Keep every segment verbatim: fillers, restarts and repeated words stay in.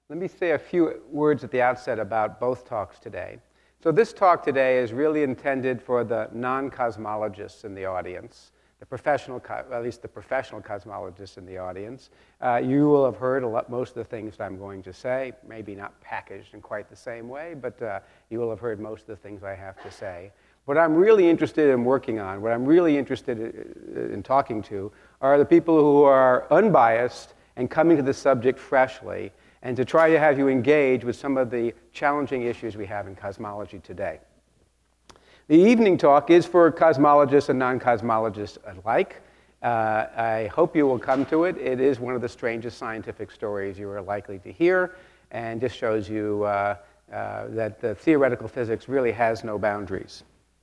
Let me say a few words at the outset about both talks today. So this talk today is really intended for the non-cosmologists in the audience, the professional, at least the professional cosmologists in the audience. Uh, you will have heard a lot, most of the things that I'm going to say, maybe not packaged in quite the same way, but uh, you will have heard most of the things I have to say. What I'm really interested in working on, what I'm really interested in, in talking to, are the people who are unbiased and coming to the subject freshly, and to try to have you engage with some of the challenging issues we have in cosmology today. The evening talk is for cosmologists and non-cosmologists alike. Uh, I hope you will come to it. It is one of the strangest scientific stories you are likely to hear, and just shows you uh, uh, that the theoretical physics really has no boundaries.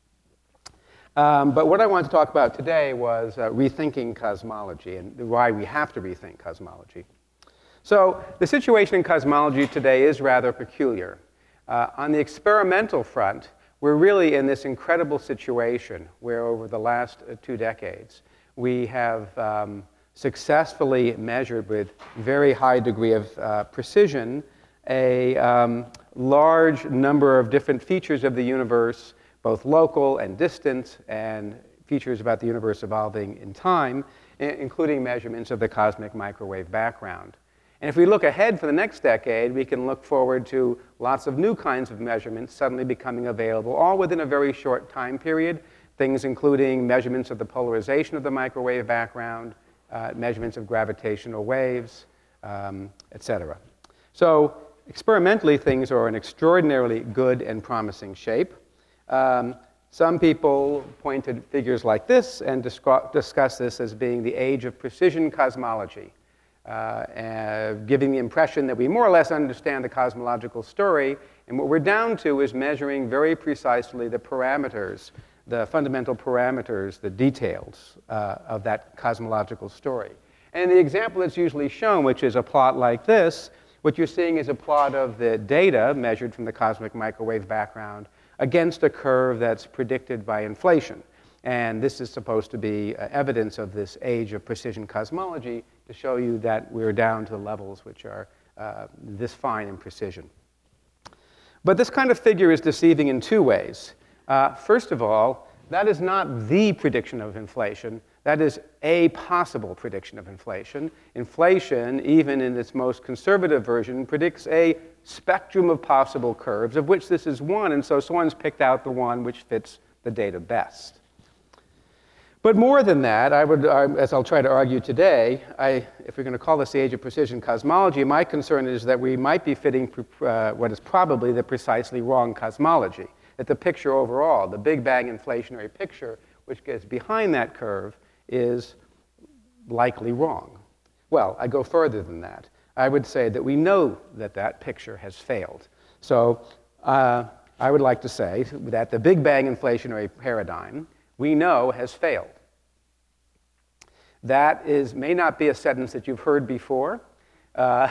Um, but what I wanted to talk about today was uh, rethinking cosmology and why we have to rethink cosmology. So the situation in cosmology today is rather peculiar. Uh, on the experimental front, we're really in this incredible situation where over the last uh, two decades, we have um, successfully measured with very high degree of uh, precision a um, large number of different features of the universe, both local and distant, and features about the universe evolving in time, including measurements of the cosmic microwave background. And if we look ahead for the next decade, we can look forward to lots of new kinds of measurements suddenly becoming available, all within a very short time period, things including measurements of the polarization of the microwave background, uh, measurements of gravitational waves, um, et cetera. So experimentally, things are in extraordinarily good and promising shape. Um, some people point to figures like this and discuss this as being the age of precision cosmology. Uh, uh, giving the impression that we more or less understand the cosmological story, and what we're down to is measuring very precisely the parameters, the fundamental parameters, the details uh, of that cosmological story. And the example that's usually shown, which is a plot like this, what you're seeing is a plot of the data measured from the cosmic microwave background against a curve that's predicted by inflation. And this is supposed to be uh, evidence of this age of precision cosmology to show you that we're down to levels which are uh, this fine in precision. But this kind of figure is deceiving in two ways. Uh, first of all, that is not the prediction of inflation. That is a possible prediction of inflation. Inflation, even in its most conservative version, predicts a spectrum of possible curves, of which this is one, and so someone's picked out the one which fits the data best. But more than that, I would, uh, as I'll try to argue today, I, if we're going to call this the age of precision cosmology, my concern is that we might be fitting uh, what is probably the precisely wrong cosmology. That the picture overall, the Big Bang inflationary picture, which gets behind that curve, is likely wrong. Well, I go further than that. I would say that we know that that picture has failed. So uh, I would like to say that the Big Bang inflationary paradigm, we know, has failed. That is, may not be a sentence that you've heard before, uh,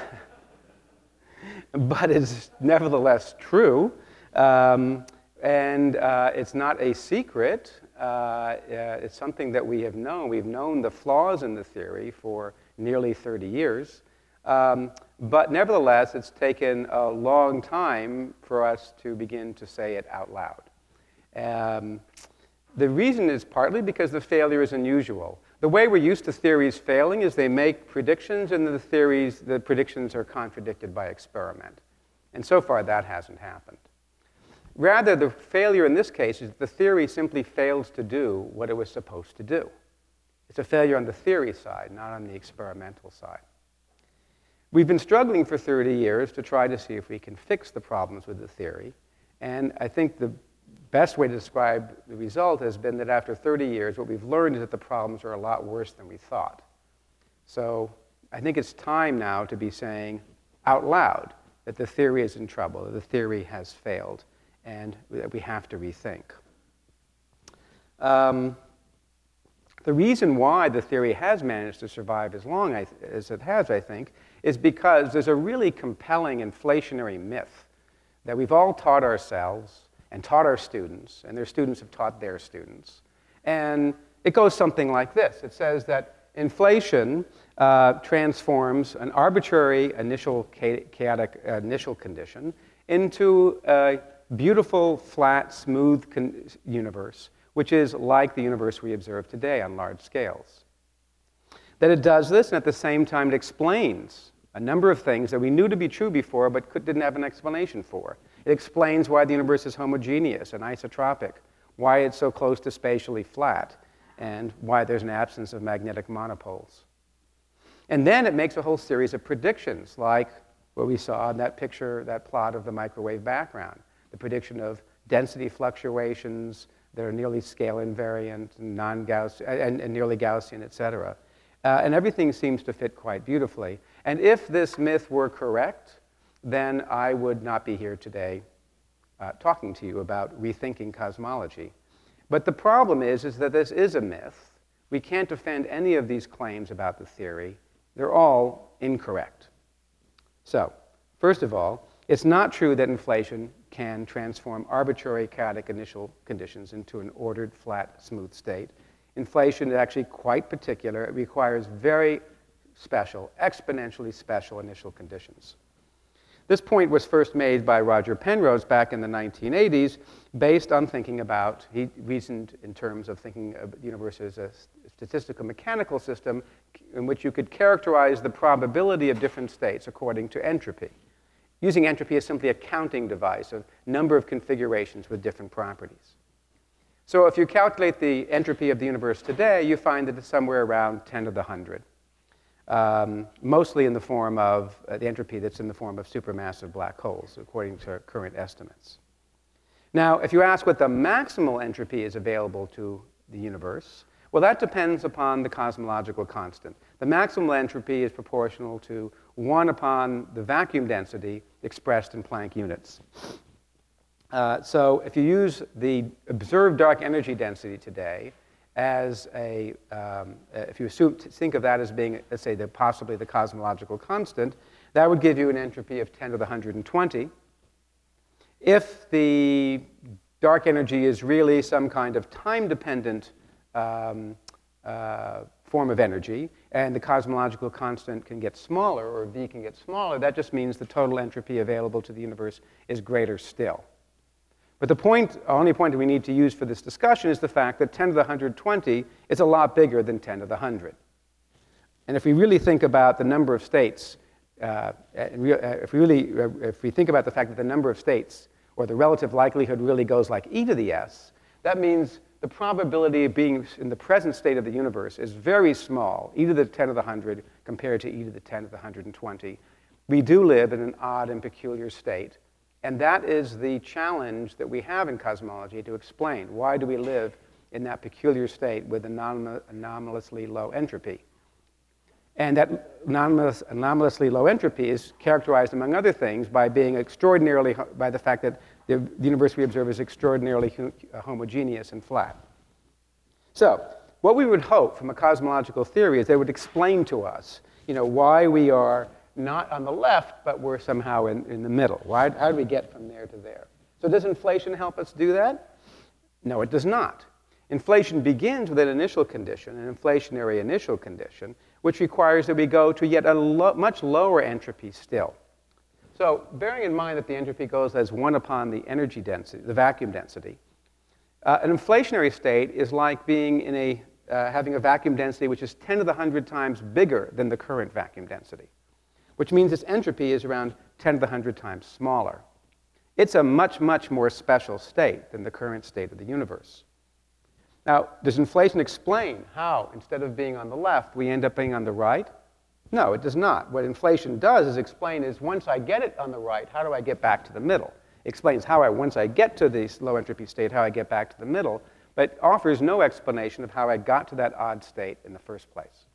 but it's nevertheless true. Um, and uh, it's not a secret. Uh, uh, it's something that we have known. We've known the flaws in the theory for nearly thirty years. Um, but nevertheless, it's taken a long time for us to begin to say it out loud. Um, the reason is partly because the failure is unusual. The way we're used to theories failing is they make predictions, and the theories, the predictions are contradicted by experiment. And so far, that hasn't happened. Rather, the failure in this case is that the theory simply fails to do what it was supposed to do. It's a failure on the theory side, not on the experimental side. We've been struggling for thirty years to try to see if we can fix the problems with the theory. And I think the best way to describe the result has been that after thirty years, what we've learned is that the problems are a lot worse than we thought. So I think it's time now to be saying out loud that the theory is in trouble, that the theory has failed, and that we have to rethink. Um, the reason why the theory has managed to survive as long as it has, I think, is because there's a really compelling inflationary myth that we've all taught ourselves and taught our students, and their students have taught their students. And it goes something like this. It says that inflation uh, transforms an arbitrary initial chaotic initial condition into a beautiful, flat, smooth universe, which is like the universe we observe today on large scales. That it does this, and at the same time it explains a number of things that we knew to be true before but could, didn't have an explanation for. It explains why the universe is homogeneous and isotropic, why it's so close to spatially flat, and why there's an absence of magnetic monopoles. And then it makes a whole series of predictions, like what we saw in that picture, that plot of the microwave background, the prediction of density fluctuations that are nearly scale invariant, non-Gaussian, and, and nearly Gaussian, et cetera. Uh, and everything seems to fit quite beautifully. And if this myth were correct, then I would not be here today uh, talking to you about rethinking cosmology. But the problem is, is that this is a myth. We can't defend any of these claims about the theory. They're all incorrect. So, first of all, it's not true that inflation can transform arbitrary chaotic initial conditions into an ordered, flat, smooth state. Inflation is actually quite particular. It requires very special, exponentially special initial conditions. This point was first made by Roger Penrose back in the nineteen eighties, based on thinking about, he reasoned in terms of thinking of the universe as a statistical mechanical system in which you could characterize the probability of different states according to entropy. Using entropy as simply a counting device of number of configurations with different properties. So if you calculate the entropy of the universe today, you find that it's somewhere around ten to the one hundred. Um, mostly in the form of uh, the entropy that's in the form of supermassive black holes, according to current estimates. Now, if you ask what the maximal entropy is available to the universe, well, that depends upon the cosmological constant. The maximal entropy is proportional to one upon the vacuum density expressed in Planck units. Uh, so if you use the observed dark energy density today as a, um, if you assume, think of that as being, let's say, the, possibly the cosmological constant, that would give you an entropy of ten to the one hundred twenty. If the dark energy is really some kind of time-dependent um, uh, form of energy, and the cosmological constant can get smaller, or V can get smaller, that just means the total entropy available to the universe is greater still. But the point, only point that we need to use for this discussion is the fact that ten to the one hundred twenty is a lot bigger than ten to the one hundred. And if we really think about the number of states, uh, if, we really, if we think about the fact that the number of states, or the relative likelihood really goes like e to the s, that means the probability of being in the present state of the universe is very small, e to the ten to the one hundred compared to e to the ten to the one hundred twenty. We do live in an odd and peculiar state. And that is the challenge that we have in cosmology to explain. Why do we live in that peculiar state with anom anomalously low entropy? And that anomalous, anomalously low entropy is characterized, among other things, by being extraordinarily, by the fact that the universe we observe is extraordinarily homogeneous and flat. So, what we would hope from a cosmological theory is they would explain to us, you know, why we are not on the left, but we're somehow in, in the middle. Why, how do we get from there to there? So does inflation help us do that? No, it does not. Inflation begins with an initial condition, an inflationary initial condition, which requires that we go to yet a lo much lower entropy still. So bearing in mind that the entropy goes as one upon the energy density, the vacuum density, uh, an inflationary state is like being in a, uh, having a vacuum density which is ten to the one hundred times bigger than the current vacuum density, which means its entropy is around ten to the one hundred times smaller. It's a much, much more special state than the current state of the universe. Now, does inflation explain how, instead of being on the left, we end up being on the right? No, it does not. What inflation does is explain is once I get it on the right, how do I get back to the middle? It explains how I, once I get to this low entropy state, how I get back to the middle, but offers no explanation of how I got to that odd state in the first place.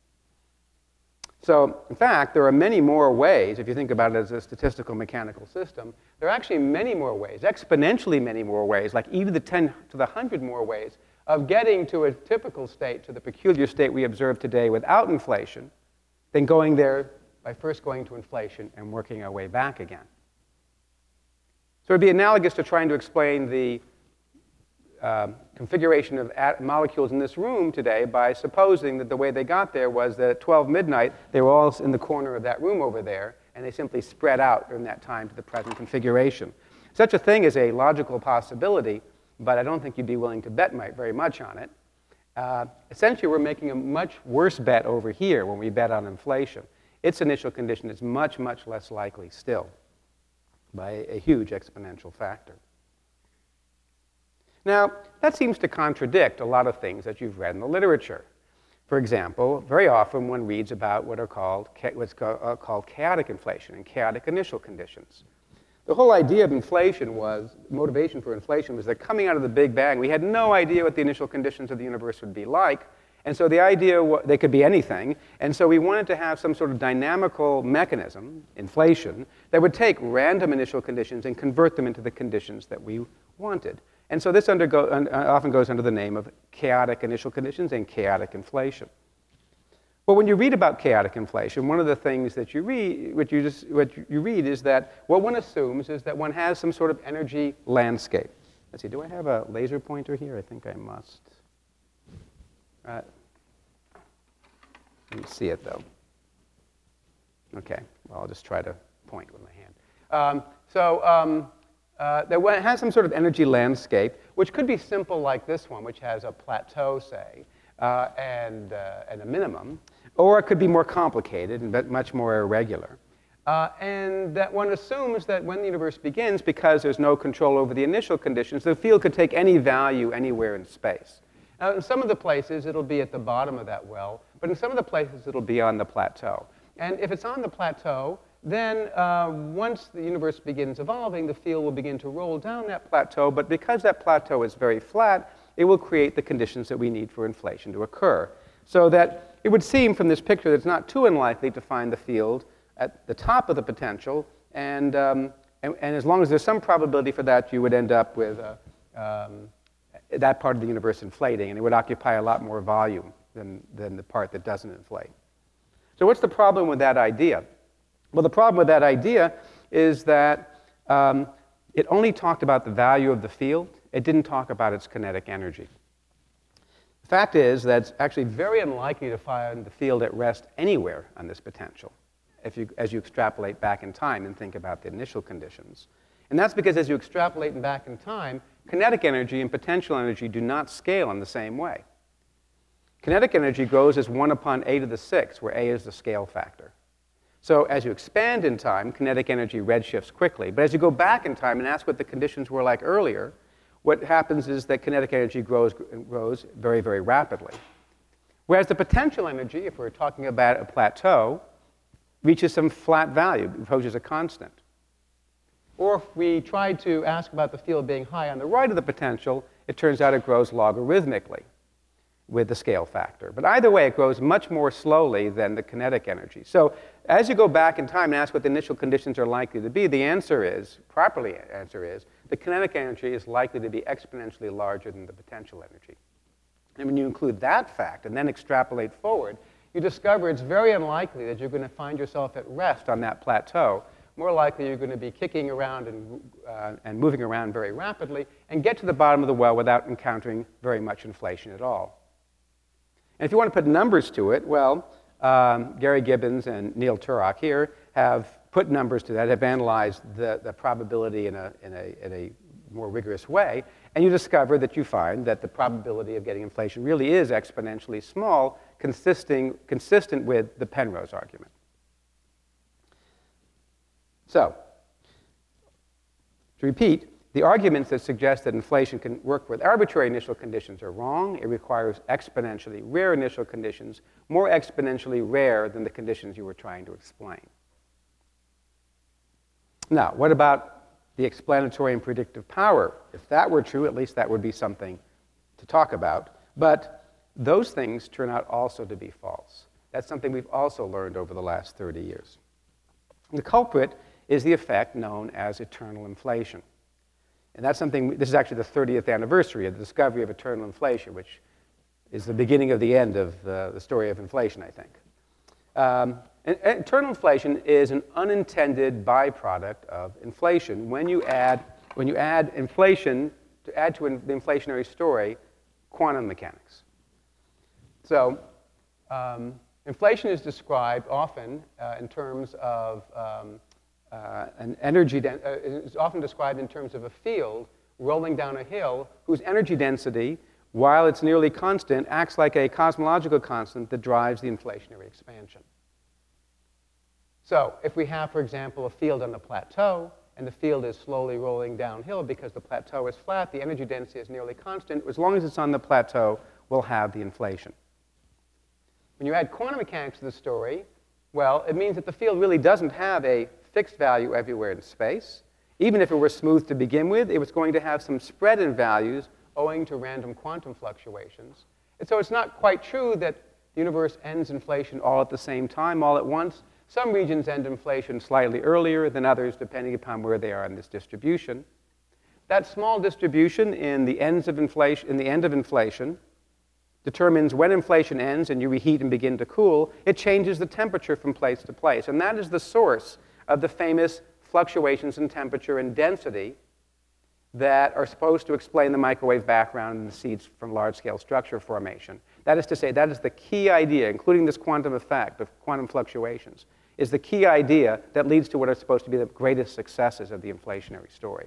So, in fact, there are many more ways, if you think about it as a statistical mechanical system, there are actually many more ways, exponentially many more ways, like e to the ten to the one hundred more ways, of getting to a typical state, to the peculiar state we observe today without inflation, than going there by first going to inflation and working our way back again. So it would be analogous to trying to explain the um, configuration of at molecules in this room today by supposing that the way they got there was that at twelve midnight, they were all in the corner of that room over there, and they simply spread out during that time to the present configuration. Such a thing is a logical possibility, but I don't think you'd be willing to bet my, very much on it. Uh, essentially, we're making a much worse bet over here when we bet on inflation. Its initial condition is much, much less likely still by a, a huge exponential factor. Now, that seems to contradict a lot of things that you've read in the literature. For example, very often one reads about what are called, what's called chaotic inflation and chaotic initial conditions. The whole idea of inflation was, motivation for inflation was that coming out of the Big Bang, we had no idea what the initial conditions of the universe would be like. And so the idea, they could be anything. And so we wanted to have some sort of dynamical mechanism, inflation, that would take random initial conditions and convert them into the conditions that we wanted. And so this undergo, uh, often goes under the name of chaotic initial conditions and chaotic inflation. Well, when you read about chaotic inflation, one of the things that you read, what you, just, what you read is that what one assumes is that one has some sort of energy landscape. Let's see, do I have a laser pointer here? I think I must. Uh, let me see it, though. OK, well, I'll just try to point with my hand. Um, so um, uh, there has some sort of energy landscape, which could be simple like this one, which has a plateau, say, uh, and, uh, and a minimum. Or it could be more complicated and much more irregular. Uh, and that one assumes that when the universe begins, because there's no control over the initial conditions, the field could take any value anywhere in space. Now, in some of the places, it'll be at the bottom of that well, but in some of the places, it'll be on the plateau. And if it's on the plateau, then uh, once the universe begins evolving, the field will begin to roll down that plateau. But because that plateau is very flat, it will create the conditions that we need for inflation to occur. So that it would seem from this picture that it's not too unlikely to find the field at the top of the potential. And, um, and, and as long as there's some probability for that, you would end up with uh, um, that part of the universe inflating. And it would occupy a lot more volume than, than the part that doesn't inflate. So what's the problem with that idea? Well, the problem with that idea is that um, it only talked about the value of the field. It didn't talk about its kinetic energy. The fact is that it's actually very unlikely to find the field at rest anywhere on this potential if you, as you extrapolate back in time and think about the initial conditions. And that's because as you extrapolate back in time, kinetic energy and potential energy do not scale in the same way. Kinetic energy grows as one upon a to the sixth, where a is the scale factor. So as you expand in time, kinetic energy redshifts quickly. But as you go back in time and ask what the conditions were like earlier, what happens is that kinetic energy grows, grows very, very rapidly. Whereas the potential energy, if we're talking about a plateau, reaches some flat value, approaches a constant. Or if we try to ask about the field being high on the right of the potential, it turns out it grows logarithmically with the scale factor. But either way, it grows much more slowly than the kinetic energy. So as you go back in time and ask what the initial conditions are likely to be, the answer is, properly answer is, the kinetic energy is likely to be exponentially larger than the potential energy. And when you include that fact and then extrapolate forward, you discover it's very unlikely that you're going to find yourself at rest on that plateau. More likely, you're going to be kicking around and, uh, and moving around very rapidly and get to the bottom of the well without encountering very much inflation at all. And if you want to put numbers to it, well, um, Gary Gibbons and Neil Turok here have put numbers to that, have analyzed the, the probability in a, in, a, in a more rigorous way, and you discover that you find that the probability of getting inflation really is exponentially small, consisting, consistent with the Penrose argument. So, to repeat, the arguments that suggest that inflation can work with arbitrary initial conditions are wrong. It requires exponentially rare initial conditions, more exponentially rare than the conditions you were trying to explain. Now, what about the explanatory and predictive power? If that were true, at least that would be something to talk about. But those things turn out also to be false. That's something we've also learned over the last thirty years. The culprit is the effect known as eternal inflation. And that's something, this is actually the thirtieth anniversary of the discovery of eternal inflation, which is the beginning of the end of uh, the story of inflation, I think. Um, and, and eternal inflation is an unintended byproduct of inflation. When you add, when you add inflation to add to the inflationary story, quantum mechanics. So um, inflation is described often uh, in terms of um, uh, an energy, uh, is often described in terms of a field rolling down a hill whose energy density, while it's nearly constant, acts like a cosmological constant that drives the inflationary expansion. So if we have, for example, a field on the plateau, and the field is slowly rolling downhill because the plateau is flat, the energy density is nearly constant. As long as it's on the plateau, we'll have the inflation. When you add quantum mechanics to the story, well, it means that the field really doesn't have a fixed value everywhere in space. Even if it were smooth to begin with, it was going to have some spread in values owing to random quantum fluctuations. And so it's not quite true that the universe ends inflation all at the same time, all at once. Some regions end inflation slightly earlier than others, depending upon where they are in this distribution. That small distribution in the ends of inflation, in the end of inflation determines when inflation ends and you reheat and begin to cool. It changes the temperature from place to place. And that is the source of the famous fluctuations in temperature and density that are supposed to explain the microwave background and the seeds from large-scale structure formation. That is to say, that is the key idea, including this quantum effect of quantum fluctuations, is the key idea that leads to what are supposed to be the greatest successes of the inflationary story.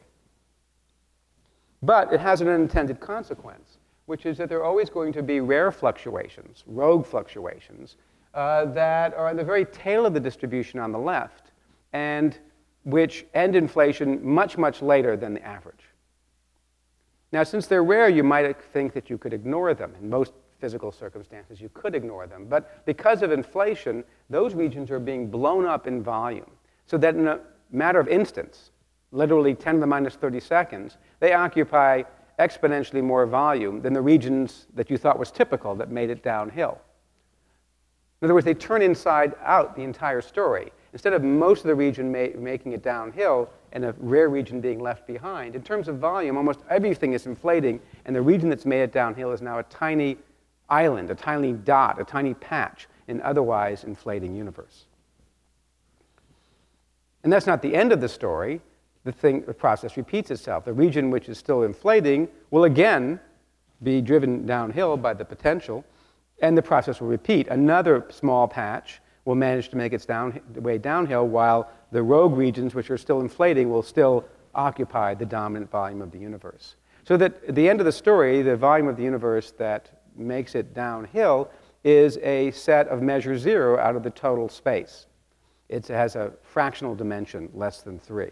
But it has an unintended consequence, which is that there are always going to be rare fluctuations, rogue fluctuations, uh, that are at the very tail of the distribution on the left, and which end inflation much, much later than the average. Now, since they're rare, you might think that you could ignore them. In most physical circumstances, you could ignore them. But because of inflation, those regions are being blown up in volume, so that in a matter of instants, literally ten to the minus thirty seconds, they occupy exponentially more volume than the regions that you thought was typical that made it downhill. In other words, they turn inside out the entire story. Instead of most of the region ma making it downhill and a rare region being left behind, in terms of volume, almost everything is inflating, and the region that's made it downhill is now a tiny island, a tiny dot, a tiny patch in otherwise inflating universe. And that's not the end of the story. The, thing, the process repeats itself. The region which is still inflating will again be driven downhill by the potential, and the process will repeat. Another small patch will manage to make its down, way downhill, while the rogue regions, which are still inflating, will still occupy the dominant volume of the universe. So that at the end of the story, the volume of the universe that makes it downhill is a set of measure zero out of the total space. It has a fractional dimension less than three.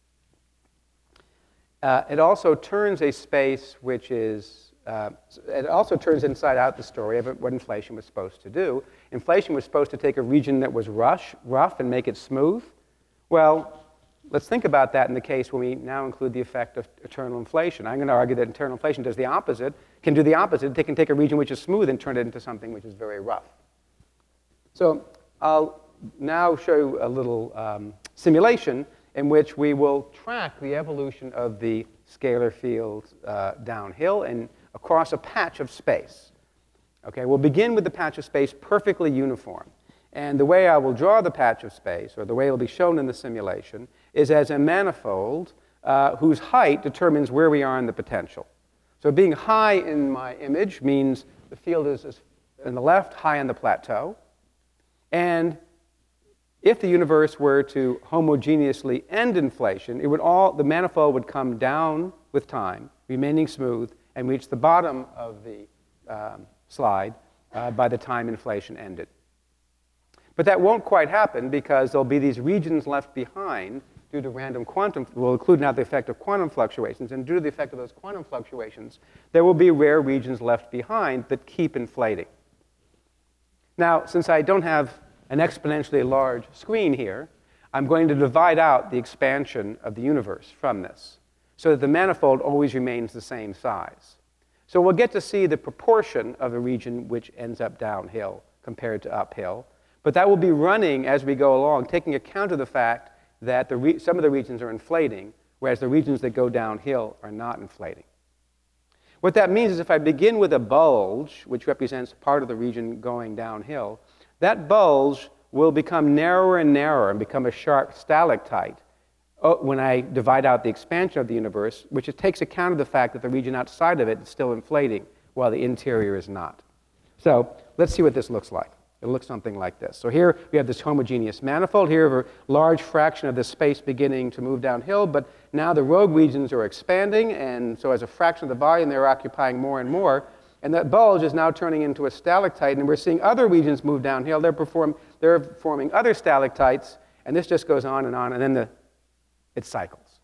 Uh, it also turns a space which is, uh, it also turns inside out the story of what inflation was supposed to do. Inflation was supposed to take a region that was rush, rough and make it smooth. Well, let's think about that in the case when we now include the effect of eternal inflation. I'm going to argue that eternal inflation does the opposite, can do the opposite. They can take a region which is smooth and turn it into something which is very rough. So I'll now show you a little um, simulation in which we will track the evolution of the scalar field uh, downhill and across a patch of space. Okay, we'll begin with the patch of space perfectly uniform. And the way I will draw the patch of space, or the way it will be shown in the simulation, is as a manifold uh, whose height determines where we are in the potential. So being high in my image means the field is, is on the left, high on the plateau. And if the universe were to homogeneously end inflation, it would all, the manifold would come down with time, remaining smooth, and reach the bottom of the um, slide uh, by the time inflation ended. But that won't quite happen because there'll be these regions left behind due to random quantum, we'll include now the effect of quantum fluctuations, and due to the effect of those quantum fluctuations, there will be rare regions left behind that keep inflating. Now, since I don't have an exponentially large screen here, I'm going to divide out the expansion of the universe from this so that the manifold always remains the same size. So we'll get to see the proportion of the region which ends up downhill compared to uphill, but that will be running as we go along, taking account of the fact that the re some of the regions are inflating, whereas the regions that go downhill are not inflating. What that means is if I begin with a bulge, which represents part of the region going downhill, that bulge will become narrower and narrower and become a sharp stalactite oh, when I divide out the expansion of the universe, which it takes account of the fact that the region outside of it is still inflating while the interior is not. So let's see what this looks like. It looks something like this. So here we have this homogeneous manifold. Here we have a large fraction of the space beginning to move downhill, but now the rogue regions are expanding, and so as a fraction of the volume, they're occupying more and more. And that bulge is now turning into a stalactite, and we're seeing other regions move downhill. They're, perform, they're forming other stalactites, and this just goes on and on, and then the, it cycles.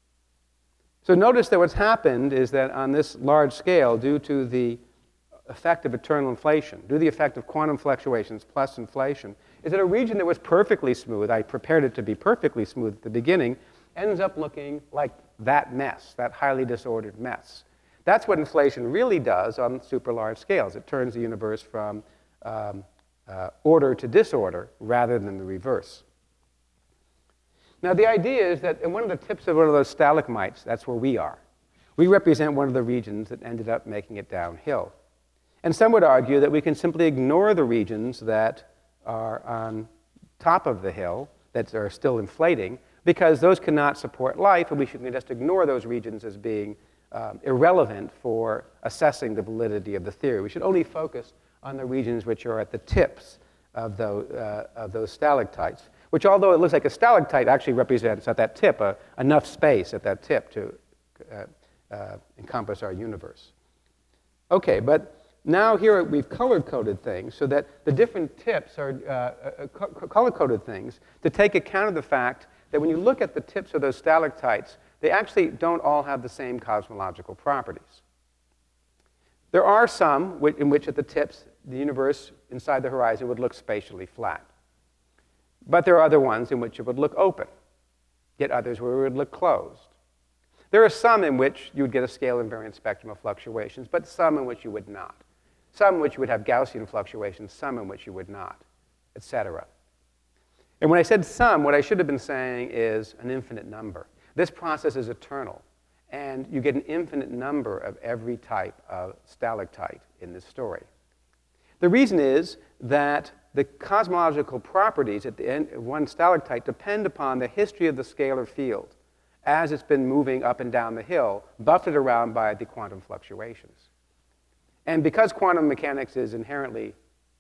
So notice that what's happened is that on this large scale, due to the effect of eternal inflation, due to the effect of quantum fluctuations plus inflation, is that a region that was perfectly smooth, I prepared it to be perfectly smooth at the beginning, ends up looking like that mess, that highly disordered mess. That's what inflation really does on super large scales. It turns the universe from um, uh, order to disorder rather than the reverse. Now the idea is that in one of the tips of one of those stalagmites, that's where we are. We represent one of the regions that ended up making it downhill. And some would argue that we can simply ignore the regions that are on top of the hill, that are still inflating, because those cannot support life, and we should just ignore those regions as being um, irrelevant for assessing the validity of the theory. We should only focus on the regions which are at the tips of those, uh, of those stalactites, which, although it looks like a stalactite, actually represents at that tip uh, enough space at that tip to uh, uh, encompass our universe. Okay, but now here we've color-coded things so that the different tips are uh, uh, color-coded things to take account of the fact that when you look at the tips of those stalactites, they actually don't all have the same cosmological properties. There are some in which at the tips, the universe inside the horizon would look spatially flat. But there are other ones in which it would look open, yet others where it would look closed. There are some in which you would get a scale invariant spectrum of fluctuations, but some in which you would not. Some in which you would have Gaussian fluctuations, some in which you would not, et cetera. And when I said some, what I should have been saying is an infinite number. This process is eternal, and you get an infinite number of every type of stalactite in this story. The reason is that the cosmological properties at the end of one stalactite depend upon the history of the scalar field as it's been moving up and down the hill, buffeted around by the quantum fluctuations. And because quantum mechanics is inherently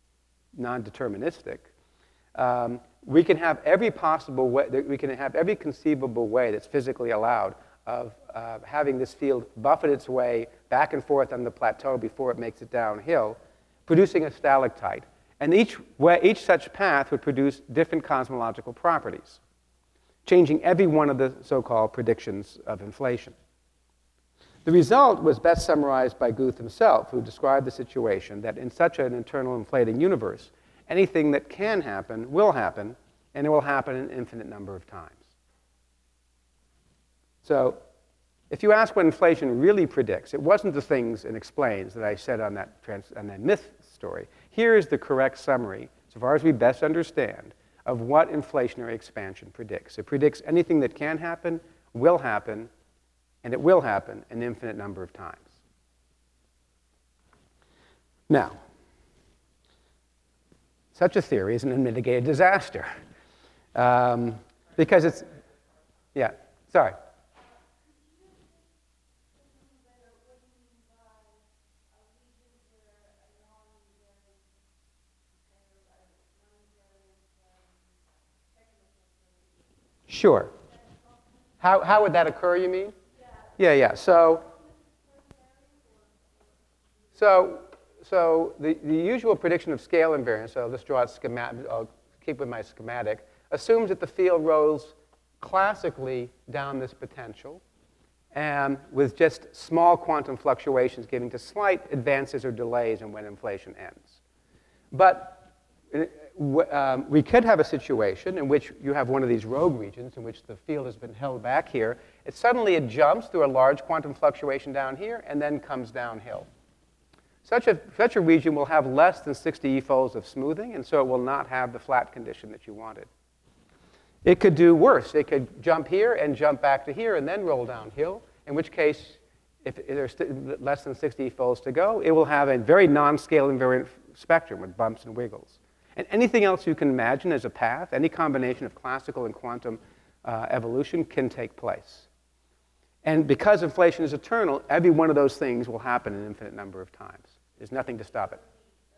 non-deterministic, um, we can have every possible way, we can have every conceivable way that's physically allowed of uh, having this field buffet its way back and forth on the plateau before it makes it downhill, producing a stalactite. And each, way, each such path would produce different cosmological properties, changing every one of the so-called predictions of inflation. The result was best summarized by Guth himself, who described the situation that in such an eternal inflating universe, anything that can happen will happen, and it will happen an infinite number of times. So if you ask what inflation really predicts, it wasn't the things and explains that I said on that, trans on that myth story. Here is the correct summary, so far as we best understand, of what inflationary expansion predicts. It predicts anything that can happen, will happen, and it will happen an infinite number of times. Now, such a theory is an unmitigated disaster. Um, because it's, yeah, sorry. Sure. How, how would that occur, you mean? Yeah, yeah. So, so, so the, the usual prediction of scale invariance, so I'll just draw a schematic, I'll keep with my schematic, assumes that the field rolls classically down this potential, and with just small quantum fluctuations giving to slight advances or delays in when inflation ends. But um, we could have a situation in which you have one of these rogue regions in which the field has been held back here. It suddenly it jumps through a large quantum fluctuation down here and then comes downhill. Such a, such a region will have less than sixty e-folds of smoothing, and so it will not have the flat condition that you wanted. It could do worse. It could jump here and jump back to here and then roll downhill, in which case, if there's less than sixty e-folds to go, it will have a very non-scale invariant spectrum with bumps and wiggles. And anything else you can imagine as a path, any combination of classical and quantum uh, evolution can take place. And because inflation is eternal, every one of those things will happen an infinite number of times. There's nothing to stop it.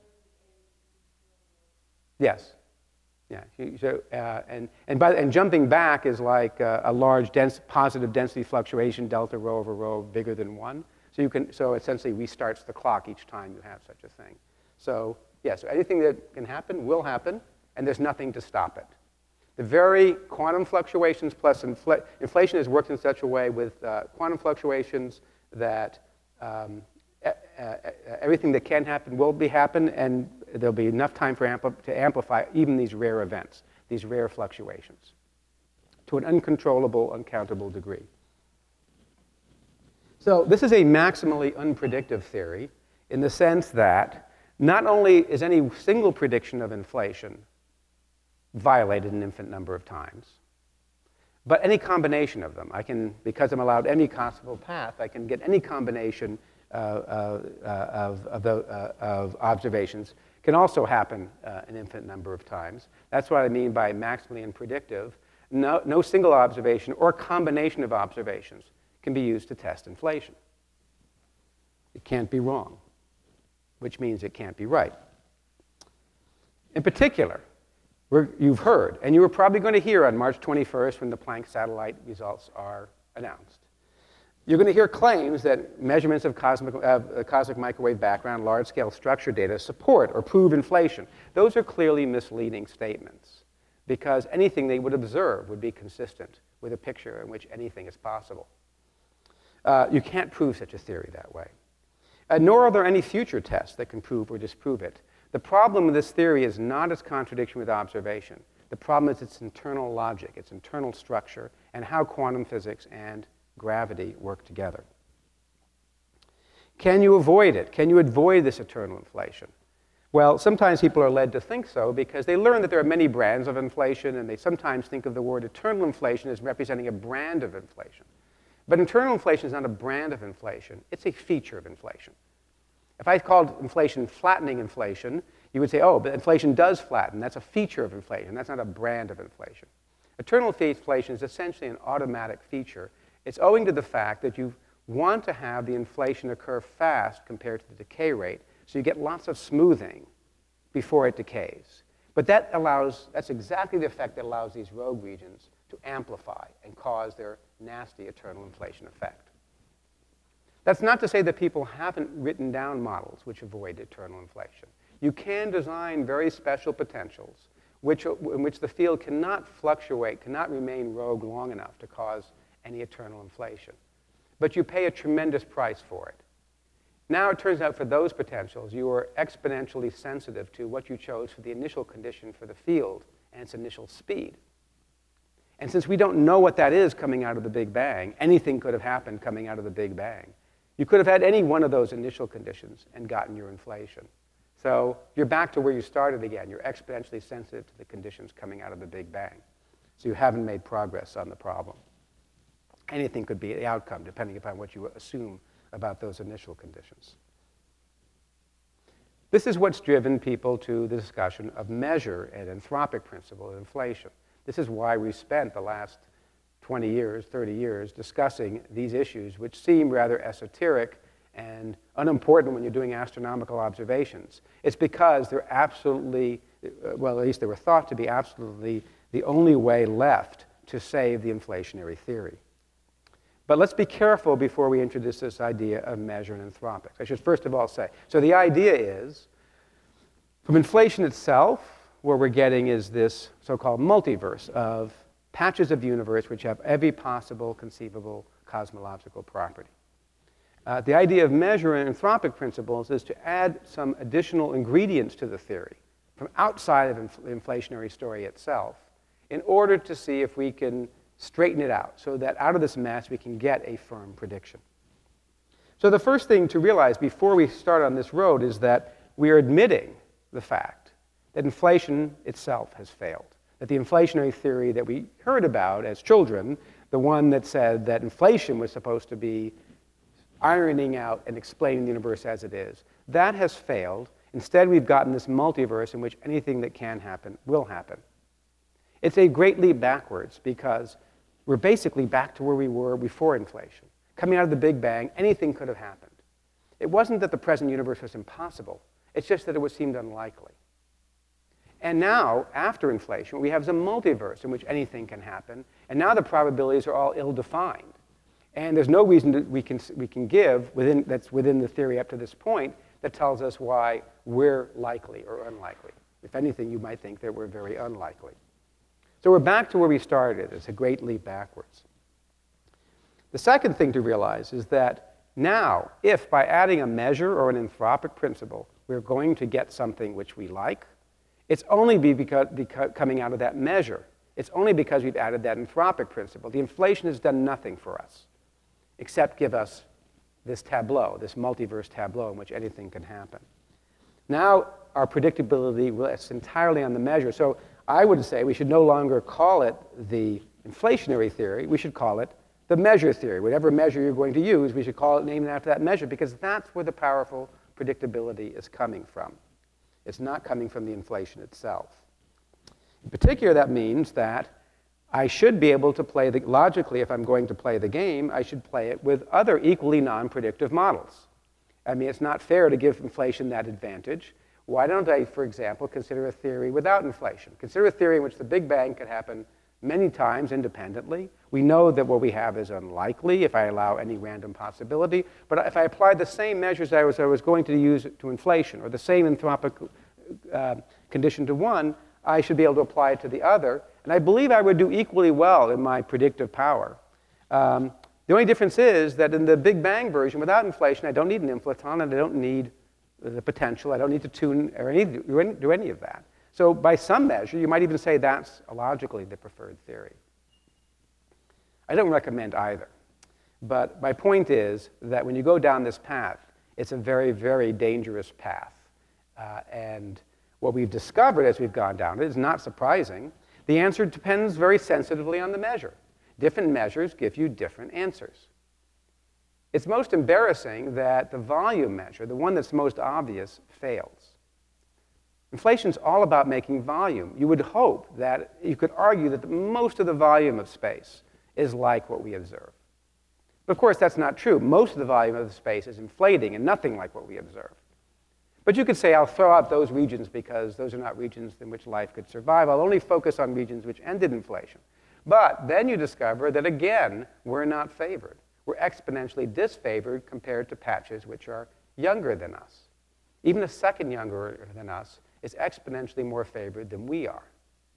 Yes. Yeah. So, uh, and, and, by, and jumping back is like a, a large dense, positive density fluctuation, delta rho over rho, bigger than one. So, you can, so essentially restarts the clock each time you have such a thing. So, yeah, so anything that can happen will happen, and there's nothing to stop it. The very quantum fluctuations plus infl inflation has worked in such a way with uh, quantum fluctuations that um, uh, uh, everything that can happen will be happen, and there'll be enough time for ampli to amplify even these rare events, these rare fluctuations, to an uncontrollable, uncountable degree. So this is a maximally unpredictive theory in the sense that not only is any single prediction of inflation violated an infinite number of times, but any combination of them. I can, because I'm allowed any possible path, I can get any combination uh, uh, uh, of, of, the, uh, of observations can also happen uh, an infinite number of times. That's what I mean by maximally unpredictive. No, no single observation or combination of observations can be used to test inflation. It can't be wrong, which means it can't be right. In particular, we're, you've heard, and you were probably going to hear on March twenty-first when the Planck satellite results are announced. You're going to hear claims that measurements of cosmic, uh, cosmic microwave background, large-scale structure data support or prove inflation. Those are clearly misleading statements, because anything they would observe would be consistent with a picture in which anything is possible. Uh, you can't prove such a theory that way. Uh, nor are there any future tests that can prove or disprove it. The problem with this theory is not its contradiction with observation. The problem is its internal logic, its internal structure, and how quantum physics and gravity work together. Can you avoid it? Can you avoid this eternal inflation? Well, sometimes people are led to think so because they learn that there are many brands of inflation, and they sometimes think of the word eternal inflation as representing a brand of inflation. But eternal inflation is not a brand of inflation. It's a feature of inflation. If I called inflation flattening inflation, you would say, oh, but inflation does flatten. That's a feature of inflation. That's not a brand of inflation. Eternal inflation is essentially an automatic feature. It's owing to the fact that you want to have the inflation occur fast compared to the decay rate, so you get lots of smoothing before it decays. But that allows, that's exactly the effect that allows these rogue regions to amplify and cause their nasty eternal inflation effect. That's not to say that people haven't written down models which avoid eternal inflation. You can design very special potentials which, in which the field cannot fluctuate, cannot remain rogue long enough to cause any eternal inflation. But you pay a tremendous price for it. Now it turns out for those potentials, you are exponentially sensitive to what you chose for the initial condition for the field and its initial speed. And since we don't know what that is coming out of the Big Bang, anything could have happened coming out of the Big Bang. You could have had any one of those initial conditions and gotten your inflation. So you're back to where you started again. You're exponentially sensitive to the conditions coming out of the Big Bang. So you haven't made progress on the problem. Anything could be the outcome, depending upon what you assume about those initial conditions. This is what's driven people to the discussion of measure and anthropic principle of inflation. This is why we spent the last twenty years, thirty years discussing these issues, which seem rather esoteric and unimportant when you're doing astronomical observations. It's because they're absolutely, well, at least they were thought to be absolutely the only way left to save the inflationary theory. But let's be careful before we introduce this idea of measure and anthropics. I should first of all say, so the idea is, from inflation itself, what we're getting is this so-called multiverse of patches of the universe which have every possible conceivable cosmological property. Uh, the idea of measure and anthropic principles is to add some additional ingredients to the theory from outside of infl- the inflationary story itself in order to see if we can straighten it out so that out of this mess we can get a firm prediction. So the first thing to realize before we start on this road is that we are admitting the fact that inflation itself has failed. That the inflationary theory that we heard about as children, the one that said that inflation was supposed to be ironing out and explaining the universe as it is, that has failed. Instead, we've gotten this multiverse in which anything that can happen will happen. It's a great leap backwards because we're basically back to where we were before inflation. Coming out of the Big Bang, anything could have happened. It wasn't that the present universe was impossible. It's just that it was seemed unlikely. And now, after inflation, we have the multiverse in which anything can happen. And now the probabilities are all ill-defined. And there's no reason that we can, we can give within, that's within the theory up to this point that tells us why we're likely or unlikely. If anything, you might think that we're very unlikely. So we're back to where we started. It's a great leap backwards. The second thing to realize is that now, if by adding a measure or an anthropic principle, we're going to get something which we like, it's only be because, because coming out of that measure. It's only because we've added that anthropic principle. The inflation has done nothing for us, except give us this tableau, this multiverse tableau in which anything can happen. Now, our predictability rests entirely on the measure. So I would say we should no longer call it the inflationary theory. We should call it the measure theory. Whatever measure you're going to use, we should call it named after that measure, because that's where the powerful predictability is coming from. It's not coming from the inflation itself. In particular, that means that I should be able to play, the, logically, if I'm going to play the game, I should play it with other equally non-predictive models. I mean, it's not fair to give inflation that advantage. Why don't I, for example, consider a theory without inflation? Consider a theory in which the Big Bang could happen many times independently. We know that what we have is unlikely if I allow any random possibility. But if I apply the same measures I was, I was going to use to inflation, or the same anthropic uh, condition to one, I should be able to apply it to the other. And I believe I would do equally well in my predictive power. Um, the only difference is that in the Big Bang version, without inflation, I don't need an inflaton, and I don't need the potential. I don't need to tune or any, do, any, do any of that. So by some measure, you might even say that's logically the preferred theory. I don't recommend either. But my point is that when you go down this path, it's a very, very dangerous path. Uh, and what we've discovered as we've gone down it is not surprising. The answer depends very sensitively on the measure. Different measures give you different answers. It's most embarrassing that the volume measure, the one that's most obvious, fails. Inflation's all about making volume. You would hope that you could argue that the, most of the volume of space is like what we observe. But of course, that's not true. Most of the volume of the space is inflating and nothing like what we observe. But you could say, I'll throw out those regions because those are not regions in which life could survive. I'll only focus on regions which ended inflation. But then you discover that, again, we're not favored. We're exponentially disfavored compared to patches which are younger than us. Even a second younger than us is exponentially more favored than we are.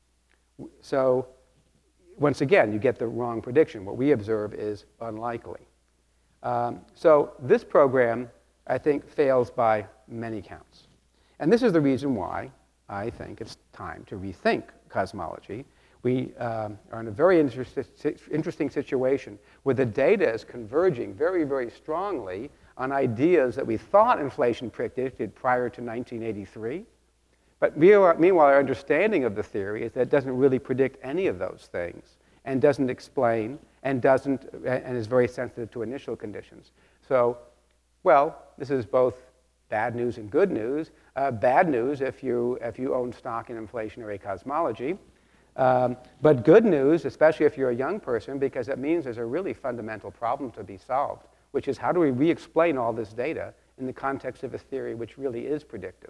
So once again, you get the wrong prediction. What we observe is unlikely. Um, so this program, I think, fails by many counts. And this is the reason why I think it's time to rethink cosmology. We um, are in a very interest interesting situation where the data is converging very, very strongly on ideas that we thought inflation predicted prior to nineteen eighty-three. But meanwhile, our understanding of the theory is that it doesn't really predict any of those things, and doesn't explain, and doesn't, and is very sensitive to initial conditions. So, well, this is both bad news and good news. Uh, bad news if you if you own stock in inflationary cosmology, um, but good news, especially if you're a young person, because it means there's a really fundamental problem to be solved, which is how do we re-explain all this data in the context of a theory which really is predictive.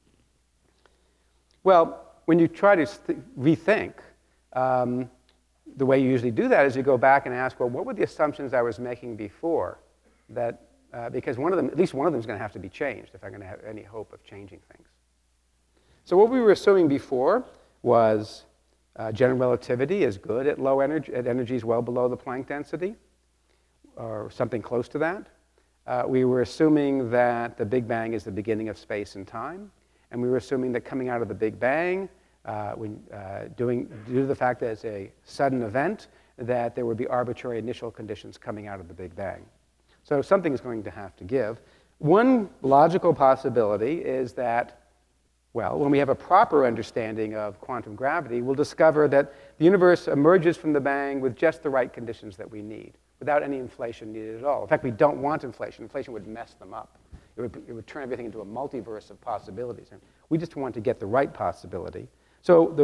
Well, when you try to rethink, um, the way you usually do that is you go back and ask, well, what were the assumptions I was making before? That, uh, because one of them, at least one of them is going to have to be changed if I'm going to have any hope of changing things. So what we were assuming before was uh, general relativity is good at low energy, at energies well below the Planck density, or something close to that. Uh, we were assuming that the Big Bang is the beginning of space and time. And we were assuming that coming out of the Big Bang, uh, when, uh, doing, due to the fact that it's a sudden event, that there would be arbitrary initial conditions coming out of the Big Bang. So something is going to have to give. One logical possibility is that, well, when we have a proper understanding of quantum gravity, we'll discover that the universe emerges from the Bang with just the right conditions that we need, without any inflation needed at all. In fact, we don't want inflation. Inflation would mess them up. It would, it would turn everything into a multiverse of possibilities. And we just want to get the right possibility. So the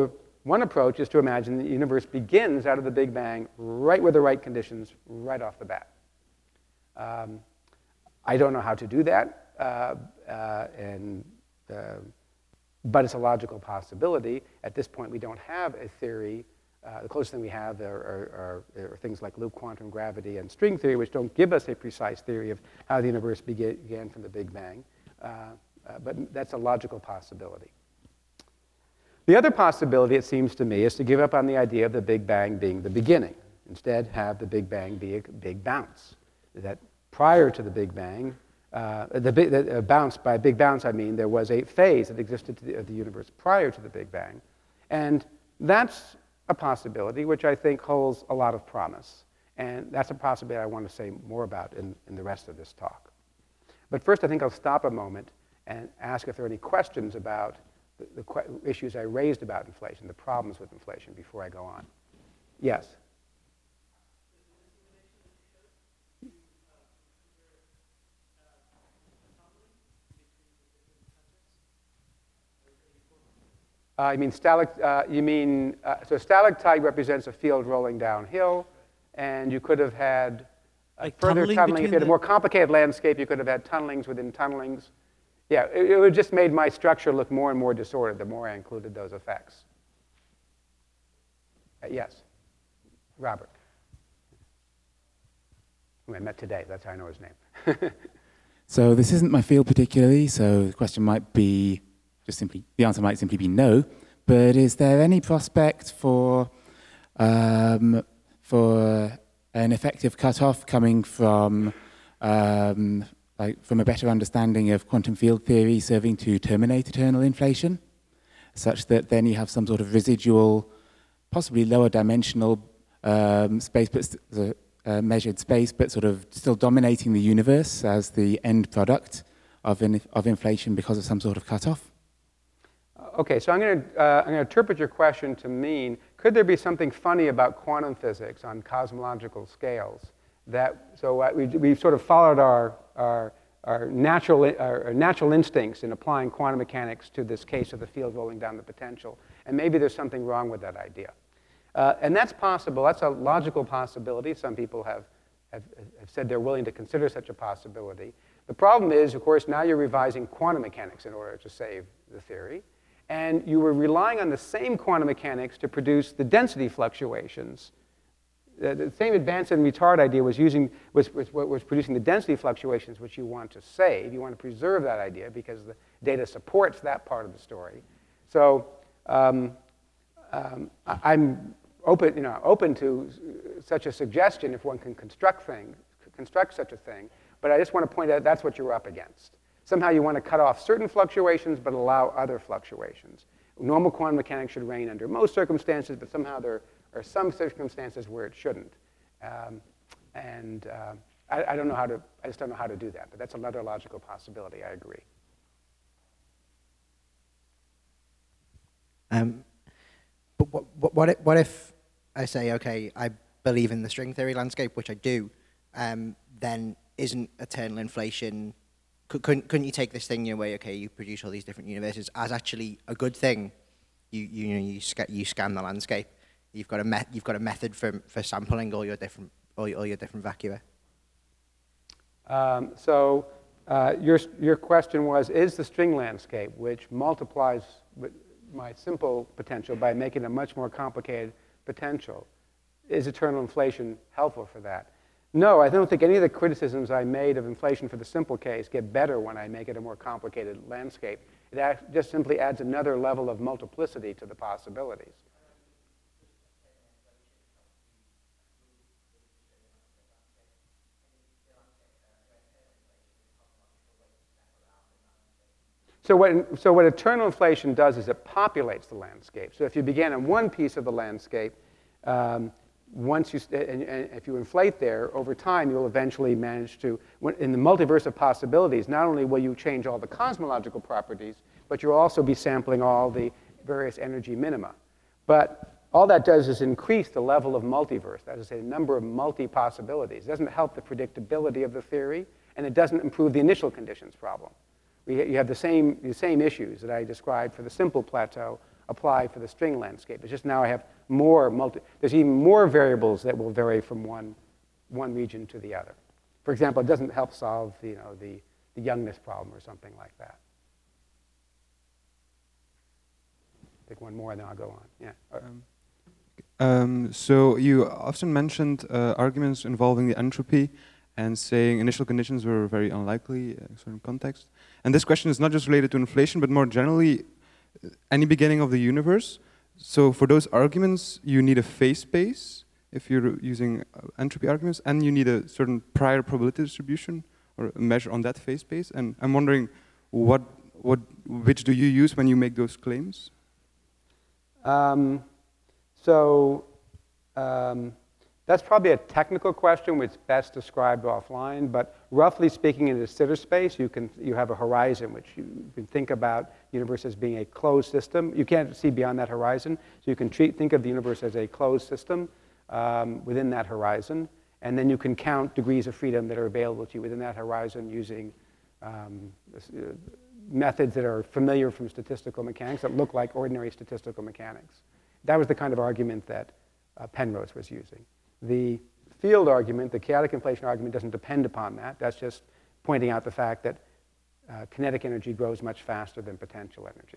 one approach is to imagine the universe begins out of the Big Bang right with the right conditions right off the bat. Um, I don't know how to do that, uh, uh, and, uh, but it's a logical possibility. At this point, we don't have a theory. Uh, the closest thing we have are, are, are, are things like loop quantum gravity and string theory, which don't give us a precise theory of how the universe began, began from the Big Bang. Uh, uh, but that's a logical possibility. The other possibility, it seems to me, is to give up on the idea of the Big Bang being the beginning. Instead, have the Big Bang be a big bounce. That prior to the Big Bang, uh, the, big, the uh, bounce, by big bounce I mean there was a phase that existed to the, of the universe prior to the Big Bang. And that's a possibility which I think holds a lot of promise. And that's a possibility I want to say more about in, in the rest of this talk. But first, I think I'll stop a moment and ask if there are any questions about the, the que issues I raised about inflation, the problems with inflation, before I go on. Yes? Uh, you mean stalact, uh, you mean, uh, so stalactite represents a field rolling downhill, and you could have had uh, like further tunneling tunneling. If you had a more complicated landscape, you could have had tunnelings within tunnelings. Yeah, it, it would just made my structure look more and more disordered the more I included those effects. Uh, yes, Robert, who I met today. That's how I know his name. So this isn't my field particularly, so the question might be, just simply, the answer might simply be no, but is there any prospect for, um, for an effective cutoff coming from, um, like from a better understanding of quantum field theory serving to terminate eternal inflation, such that then you have some sort of residual, possibly lower dimensional um, space, but uh, uh, measured space, but sort of still dominating the universe as the end product of, in, of inflation because of some sort of cutoff? Okay, so I'm going to uh, I'm going to interpret your question to mean, could there be something funny about quantum physics on cosmological scales? That so uh, we we've sort of followed our our our natural our natural instincts in applying quantum mechanics to this case of the field rolling down the potential, and maybe there's something wrong with that idea, uh, and that's possible. That's a logical possibility. Some people have, have have said they're willing to consider such a possibility. The problem is, of course, now you're revising quantum mechanics in order to save the theory. And you were relying on the same quantum mechanics to produce the density fluctuations. The, the same advanced and retard idea was using was, was, was producing the density fluctuations which you want to save. You want to preserve that idea because the data supports that part of the story. So um, um, I, I'm open, you know, open to such a suggestion if one can construct things, construct such a thing. But I just want to point out that's what you're up against. Somehow you want to cut off certain fluctuations but allow other fluctuations. Normal quantum mechanics should reign under most circumstances, but somehow there are some circumstances where it shouldn't. Um, and uh, I, I don't know how to, I just don't know how to do that, but that's another logical possibility, I agree. Um, but what, what, what, if, what if I say, okay, I believe in the string theory landscape, which I do, um, then isn't eternal inflation, couldn't, couldn't you take this thing your way, okay, you produce all these different universes, as actually a good thing? You, you, you know, you, sc you scan the landscape. You've got a, me you've got a method for, for sampling all your different, all your, all your different vacua. Um, so uh, your, your question was, is the string landscape, which multiplies my simple potential by making a much more complicated potential, is eternal inflation helpful for that? No, I don't think any of the criticisms I made of inflation for the simple case get better when I make it a more complicated landscape. It just simply adds another level of multiplicity to the possibilities. So what, so what eternal inflation does is it populates the landscape. So if you begin on one piece of the landscape, um, once you, and, and if you inflate there, over time you'll eventually manage to, in the multiverse of possibilities, not only will you change all the cosmological properties, but you'll also be sampling all the various energy minima. But all that does is increase the level of multiverse, that is to say, the number of multi-possibilities. It doesn't help the predictability of the theory, and it doesn't improve the initial conditions problem. We, you have the same, the same issues that I described for the simple plateau apply for the string landscape. It's just now I have more multi, there's even more variables that will vary from one, one region to the other. For example, it doesn't help solve, you know, the, the youngness problem or something like that. Take one more and then I'll go on. Yeah. Um, um, so you often mentioned uh, arguments involving the entropy and saying initial conditions were very unlikely in a certain context. And this question is not just related to inflation, but more generally, any beginning of the universe. So for those arguments, you need a phase space if you're using uh, entropy arguments, and you need a certain prior probability distribution or a measure on that phase space. And I'm wondering, what, what, which do you use when you make those claims? Um, so um, that's probably a technical question which is best described offline, but roughly speaking, in the de Sitter space, you, can, you have a horizon which you can think about the universe as being a closed system. You can't see beyond that horizon, so you can treat, think of the universe as a closed system um, within that horizon, and then you can count degrees of freedom that are available to you within that horizon using um, this, uh, methods that are familiar from statistical mechanics that look like ordinary statistical mechanics. That was the kind of argument that uh, Penrose was using. The field argument, the chaotic inflation argument, doesn't depend upon that. That's just pointing out the fact that uh, kinetic energy grows much faster than potential energy.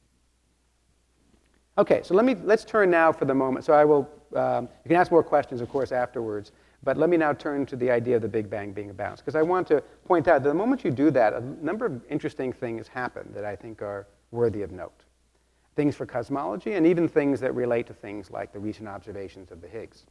Okay, so let me, let's turn now for the moment. So I will, um, you can ask more questions, of course, afterwards. But let me now turn to the idea of the Big Bang being a bounce, because I want to point out that the moment you do that, a number of interesting things happen that I think are worthy of note. Things for cosmology, and even things that relate to things like the recent observations of the Higgs.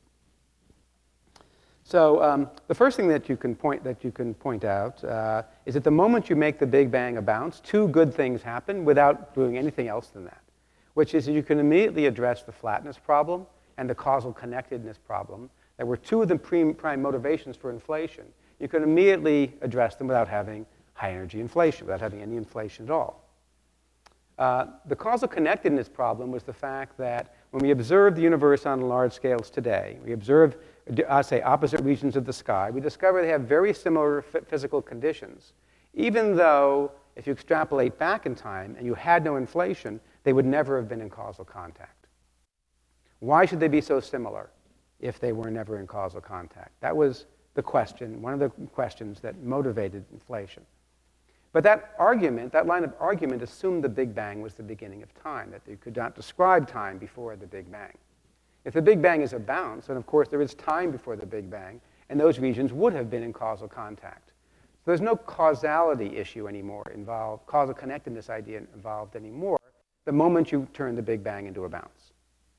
So um, the first thing that you can point, that you can point out uh, is that the moment you make the Big Bang a bounce, two good things happen without doing anything else than that, which is that you can immediately address the flatness problem and the causal connectedness problem that were two of the prime motivations for inflation. You can immediately address them without having high energy inflation, without having any inflation at all. Uh, the causal connectedness problem was the fact that when we observe the universe on large scales today, we observe, I say, opposite regions of the sky, we discover they have very similar physical conditions, even though if you extrapolate back in time and you had no inflation, they would never have been in causal contact. Why should they be so similar if they were never in causal contact? That was the question, one of the questions that motivated inflation. But that argument, that line of argument assumed the Big Bang was the beginning of time, that you could not describe time before the Big Bang. If the Big Bang is a bounce, then of course there is time before the Big Bang, and those regions would have been in causal contact. So there's no causality issue anymore involved, causal connectedness idea involved anymore, the moment you turn the Big Bang into a bounce.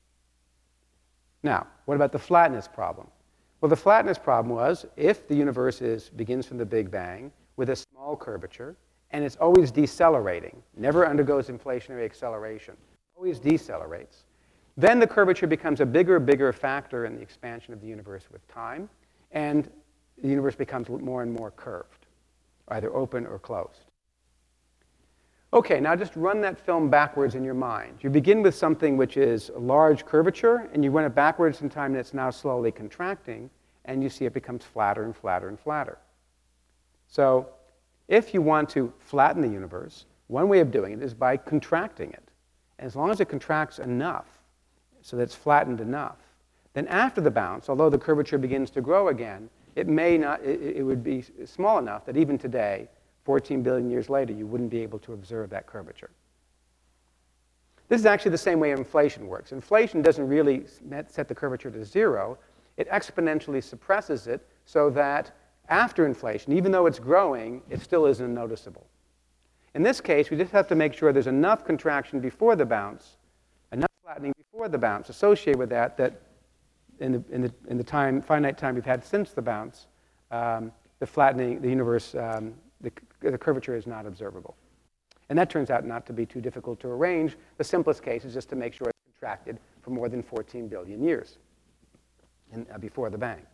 Now, what about the flatness problem? Well, the flatness problem was if the universe is, begins from the Big Bang with a small curvature, and it's always decelerating, never undergoes inflationary acceleration, always decelerates, then the curvature becomes a bigger, bigger factor in the expansion of the universe with time, and the universe becomes more and more curved, either open or closed. Okay, now just run that film backwards in your mind. You begin with something which is a large curvature, and you run it backwards in time, and it's now slowly contracting, and you see it becomes flatter and flatter and flatter. So if you want to flatten the universe, one way of doing it is by contracting it. And as long as it contracts enough, so that it's flattened enough, then after the bounce, although the curvature begins to grow again, it may not, it, it would be small enough that even today, fourteen billion years later, you wouldn't be able to observe that curvature. This is actually the same way inflation works. Inflation doesn't really set the curvature to zero. It exponentially suppresses it so that after inflation, even though it's growing, it still isn't noticeable. In this case, we just have to make sure there's enough contraction before the bounce, enough flattening before the bounce associated with that, that in the, in the, in the time, finite time we've had since the bounce, um, the flattening, the universe, um, the, the curvature is not observable. And that turns out not to be too difficult to arrange. The simplest case is just to make sure it's contracted for more than fourteen billion years in, uh, before the bang.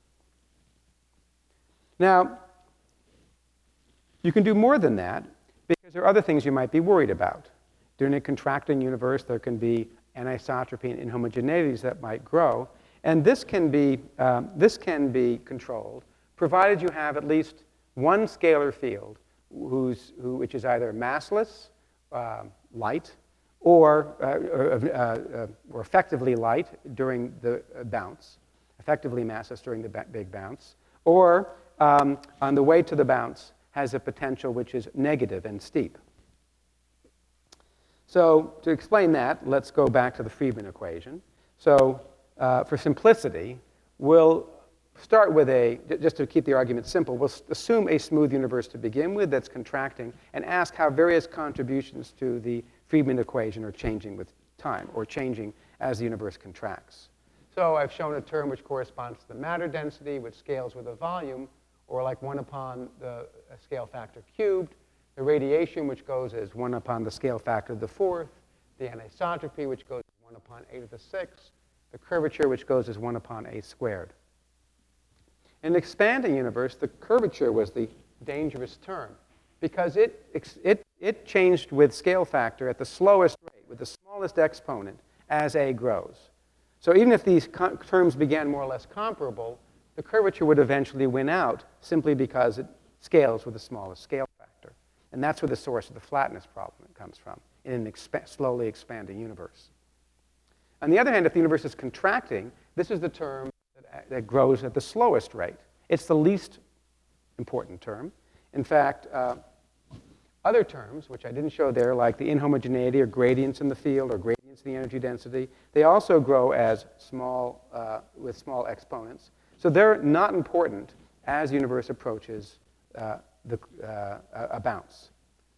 Now, you can do more than that because there are other things you might be worried about. During a contracting universe, there can be anisotropy and inhomogeneities that might grow. And this can be, um, this can be controlled, provided you have at least one scalar field who's, who, which is either massless, uh, light, or, uh, or, uh, uh, or effectively light during the bounce, effectively massless during the big bounce, or um, on the way to the bounce has a potential which is negative and steep. So to explain that, let's go back to the Friedmann equation. So uh, for simplicity, we'll start with a, just to keep the argument simple, we'll assume a smooth universe to begin with that's contracting and ask how various contributions to the Friedmann equation are changing with time or changing as the universe contracts. So I've shown a term which corresponds to the matter density, which scales with the volume, or like one upon the scale factor cubed. The radiation, which goes as one upon the scale factor of the fourth. The anisotropy, which goes as one upon a to the sixth. The curvature, which goes as one upon a squared. In an expanding universe, the curvature was the dangerous term because it, it, it changed with scale factor at the slowest rate, with the smallest exponent, as a grows. So even if these terms began more or less comparable, the curvature would eventually win out simply because it scales with the smallest scale factor. And that's where the source of the flatness problem comes from, in an exp slowly expanding universe. On the other hand, if the universe is contracting, this is the term that, that grows at the slowest rate. It's the least important term. In fact, uh, other terms, which I didn't show there, like the inhomogeneity or gradients in the field or gradients in the energy density, they also grow as small, uh, with small exponents. So they're not important as the universe approaches uh, the, uh, a bounce.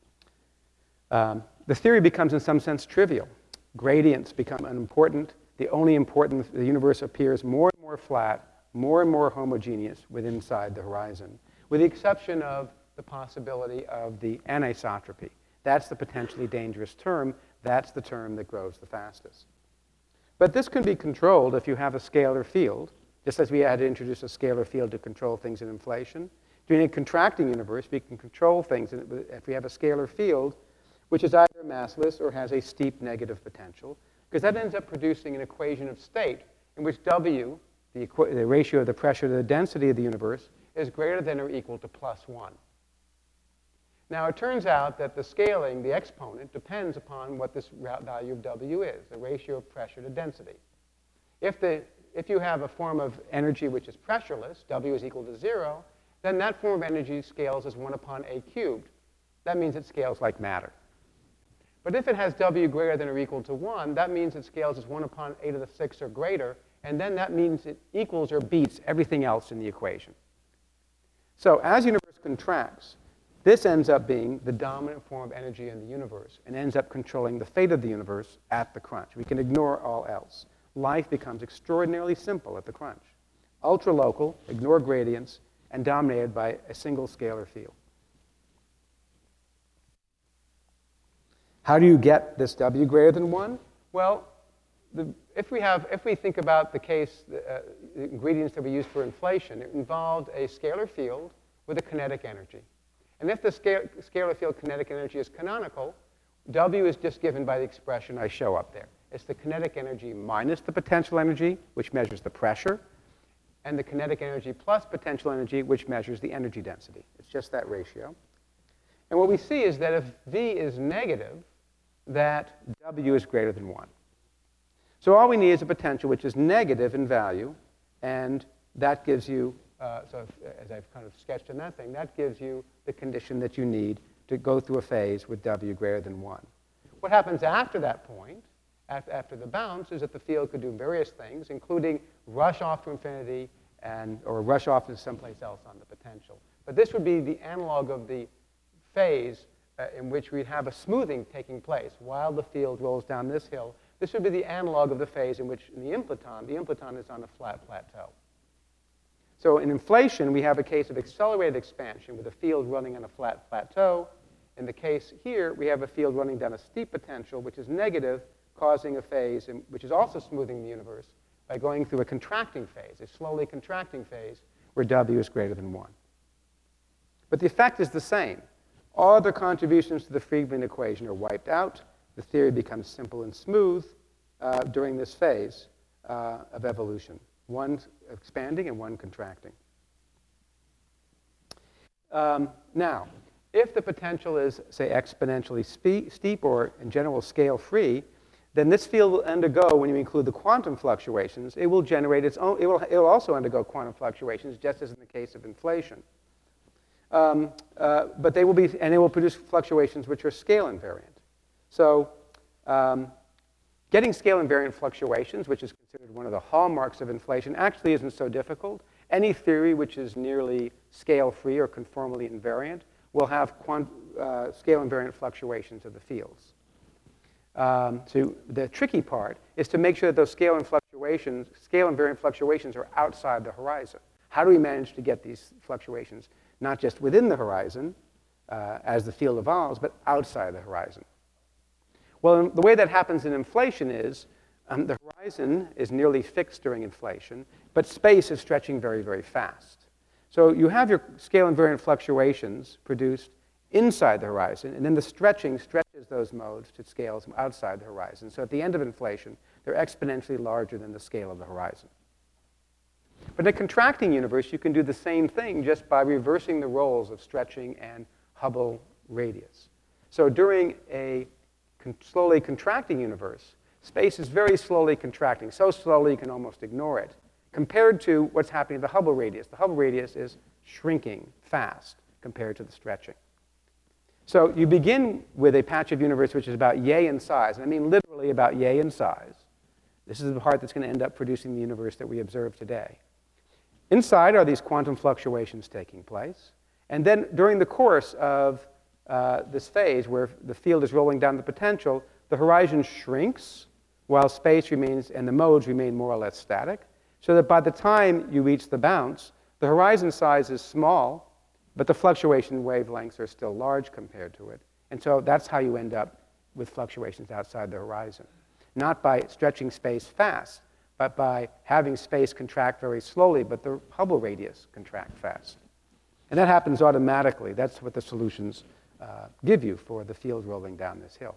Um, the theory becomes, in some sense, trivial. Gradients become unimportant. The only important, the universe appears more and more flat, more and more homogeneous within inside the horizon, with the exception of the possibility of the anisotropy. That's the potentially dangerous term. That's the term that grows the fastest. But this can be controlled if you have a scalar field, just as we had to introduce a scalar field to control things in inflation. During a contracting universe, we can control things if we have a scalar field, which is either massless or has a steep negative potential, because that ends up producing an equation of state in which W, the, the ratio of the pressure to the density of the universe, is greater than or equal to plus one. Now, it turns out that the scaling, the exponent, depends upon what this value of W is, the ratio of pressure to density. If, the, if you have a form of energy which is pressureless, W is equal to zero, then that form of energy scales as one upon A cubed. That means it scales like matter. But if it has W greater than or equal to one, that means it scales as one upon A to the sixth or greater, and then that means it equals or beats everything else in the equation. So as the universe contracts, this ends up being the dominant form of energy in the universe and ends up controlling the fate of the universe at the crunch. We can ignore all else. Life becomes extraordinarily simple at the crunch. Ultra-local, ignore gradients, and dominated by a single scalar field. How do you get this W greater than one? Well, the, if, we have, if we think about the case, uh, the ingredients that we use for inflation, it involved a scalar field with a kinetic energy. And if the scal scalar field kinetic energy is canonical, W is just given by the expression I show up there. It's the kinetic energy minus the potential energy, which measures the pressure, and the kinetic energy plus potential energy, which measures the energy density. It's just that ratio. And what we see is that if V is negative, that W is greater than one. So all we need is a potential which is negative in value, and that gives you, uh, so if, as I've kind of sketched in that thing, that gives you the condition that you need to go through a phase with W greater than one. What happens after that point, after the bounce, is that the field could do various things, including rush off to infinity and, or rush off to someplace else on the potential. But this would be the analog of the phase uh, in which we'd have a smoothing taking place while the field rolls down this hill. This would be the analog of the phase in which, in the impleton, the impleton is on a flat plateau. So in inflation, we have a case of accelerated expansion with a field running on a flat plateau. In the case here, we have a field running down a steep potential, which is negative, causing a phase in, which is also smoothing the universe by going through a contracting phase, a slowly contracting phase, where W is greater than one. But the effect is the same. All other contributions to the Friedmann equation are wiped out. The theory becomes simple and smooth uh, during this phase uh, of evolution, one expanding and one contracting. Um, now, if the potential is, say, exponentially spe steep or, in general, scale-free, then this field will undergo, when you include the quantum fluctuations, it will generate its own, it will, it will also undergo quantum fluctuations, just as in the case of inflation. Um, uh, but they will be, and it will produce fluctuations which are scale invariant. So um, getting scale invariant fluctuations, which is considered one of the hallmarks of inflation, actually isn't so difficult. Any theory which is nearly scale-free or conformally invariant will have quant uh, scale invariant fluctuations of the fields. Um, so the tricky part is to make sure that those scale and fluctuations, scale invariant fluctuations are outside the horizon. How do we manage to get these fluctuations not just within the horizon uh, as the field evolves, but outside the horizon? Well, the way that happens in inflation is um, the horizon is nearly fixed during inflation, but space is stretching very, very fast. So you have your scale invariant fluctuations produced inside the horizon, and then the stretching stretches those modes to scales outside the horizon. So at the end of inflation, they're exponentially larger than the scale of the horizon. But in a contracting universe, you can do the same thing just by reversing the roles of stretching and Hubble radius. So during a con slowly contracting universe, space is very slowly contracting, so slowly you can almost ignore it, compared to what's happening to the Hubble radius. The Hubble radius is shrinking fast compared to the stretching. So you begin with a patch of universe which is about yay in size, and I mean literally about yay in size. This is the part that's going to end up producing the universe that we observe today. Inside are these quantum fluctuations taking place, and then during the course of uh, this phase where the field is rolling down the potential, the horizon shrinks while space remains and the modes remain more or less static, so that by the time you reach the bounce, the horizon size is small, but the fluctuation wavelengths are still large compared to it. And so that's how you end up with fluctuations outside the horizon. Not by stretching space fast, but by having space contract very slowly, but the Hubble radius contract fast. And that happens automatically. That's what the solutions uh, give you for the field rolling down this hill.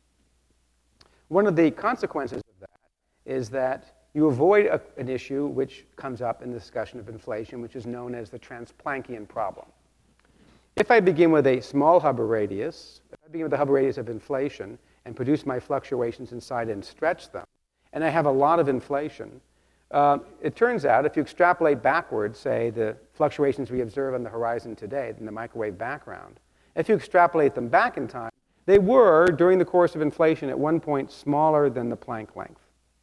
One of the consequences of that is that you avoid a, an issue which comes up in the discussion of inflation, which is known as the Transplanckian problem. If I begin with a small Hubble radius, if I begin with the Hubble radius of inflation and produce my fluctuations inside and stretch them, and I have a lot of inflation, uh, it turns out if you extrapolate backwards, say the fluctuations we observe on the horizon today in the microwave background, if you extrapolate them back in time, they were, during the course of inflation, at one point smaller than the Planck length.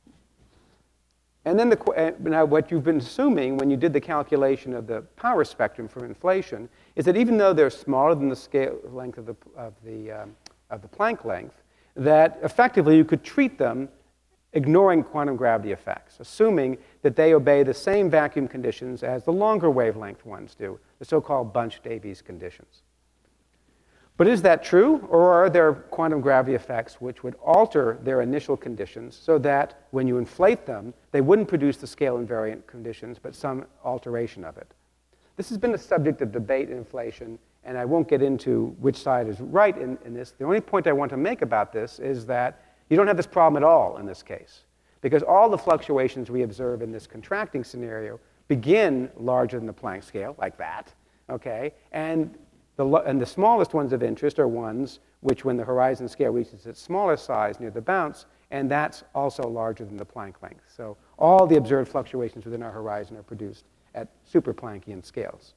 And then the, now what you've been assuming when you did the calculation of the power spectrum for inflation is that even though they're smaller than the scale length of the, of the, um, of the Planck length, that effectively you could treat them ignoring quantum gravity effects, assuming that they obey the same vacuum conditions as the longer wavelength ones do, the so-called Bunch-Davies conditions. But is that true, or are there quantum gravity effects which would alter their initial conditions so that when you inflate them, they wouldn't produce the scale invariant conditions, but some alteration of it? This has been a subject of debate in inflation, and I won't get into which side is right in, in this. The only point I want to make about this is that you don't have this problem at all in this case, because all the fluctuations we observe in this contracting scenario begin larger than the Planck scale, like that, okay? And The, and the smallest ones of interest are ones which, when the horizon scale reaches its smaller size near the bounce, and that's also larger than the Planck length. So all the observed fluctuations within our horizon are produced at super Planckian scales.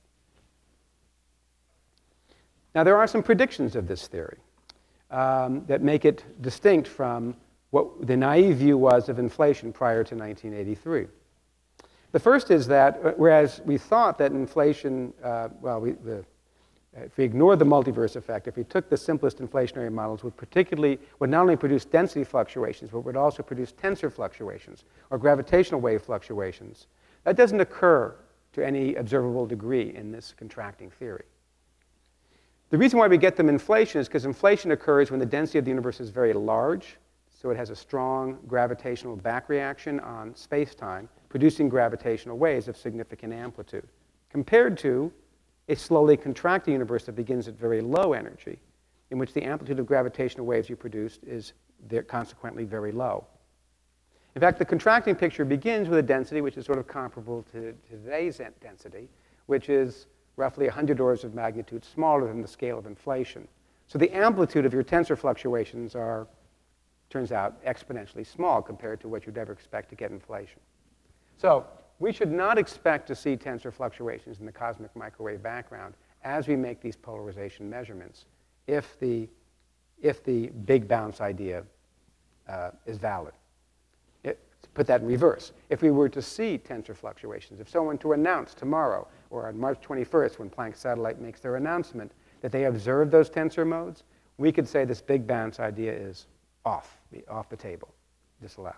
Now, there are some predictions of this theory um, that make it distinct from what the naive view was of inflation prior to nineteen eighty-three. The first is that, whereas we thought that inflation, uh, well, we, the if we ignore the multiverse effect, if we took the simplest inflationary models, would particularly, would not only produce density fluctuations, but would also produce tensor fluctuations or gravitational wave fluctuations. That doesn't occur to any observable degree in this contracting theory. The reason why we get them in inflation is because inflation occurs when the density of the universe is very large, so it has a strong gravitational back reaction on space-time, producing gravitational waves of significant amplitude, compared to a slowly contracting universe that begins at very low energy, in which the amplitude of gravitational waves you produced is consequently very low. In fact, the contracting picture begins with a density which is sort of comparable to today's density, which is roughly one hundred orders of magnitude smaller than the scale of inflation. So the amplitude of your tensor fluctuations are, turns out, exponentially small compared to what you'd ever expect to get inflation. So we should not expect to see tensor fluctuations in the cosmic microwave background as we make these polarization measurements if the, if the big bounce idea uh, is valid. It, put that in reverse. If we were to see tensor fluctuations, if someone to announce tomorrow or on March twenty-first when Planck satellite makes their announcement that they observe those tensor modes, we could say this big bounce idea is off, off the table, disallowed.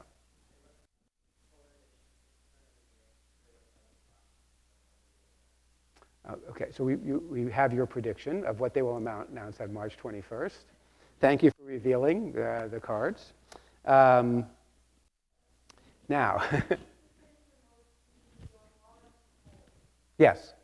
Uh, okay, so we, you, we have your prediction of what they will amount, announce on March twenty-first. Thank you for revealing uh, the cards. Um, now, yes.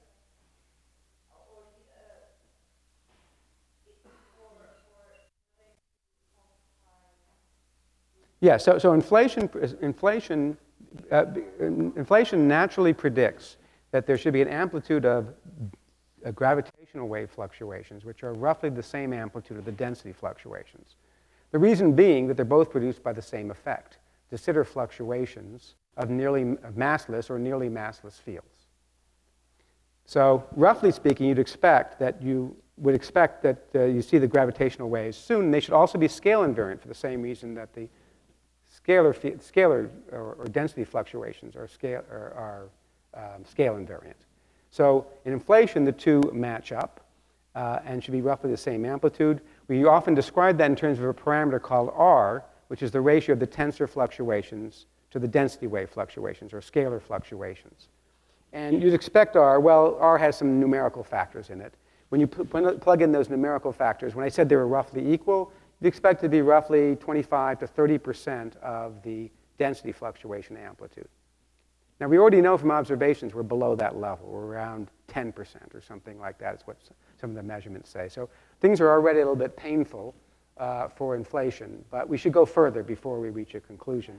Yeah, so, so inflation, inflation, uh, inflation naturally predicts that there should be an amplitude of uh, gravitational wave fluctuations, which are roughly the same amplitude of the density fluctuations. The reason being that they're both produced by the same effect, de Sitter fluctuations of nearly of massless or nearly massless fields. So roughly speaking, you'd expect that you would expect that uh, you see the gravitational waves soon. They should also be scale invariant for the same reason that the scalar, scalar or, or density fluctuations are scale, are, are Um, scale invariant. So in inflation, the two match up uh, and should be roughly the same amplitude. We often describe that in terms of a parameter called R, which is the ratio of the tensor fluctuations to the density wave fluctuations, or scalar fluctuations. And you'd expect R, well, R has some numerical factors in it. When you pl plug in those numerical factors, when I said they were roughly equal, you'd expect it to be roughly twenty-five to thirty percent of the density fluctuation amplitude. Now, we already know from observations we're below that level. We're around ten percent or something like that is what some of the measurements say. So things are already a little bit painful uh, for inflation, but we should go further before we reach a conclusion.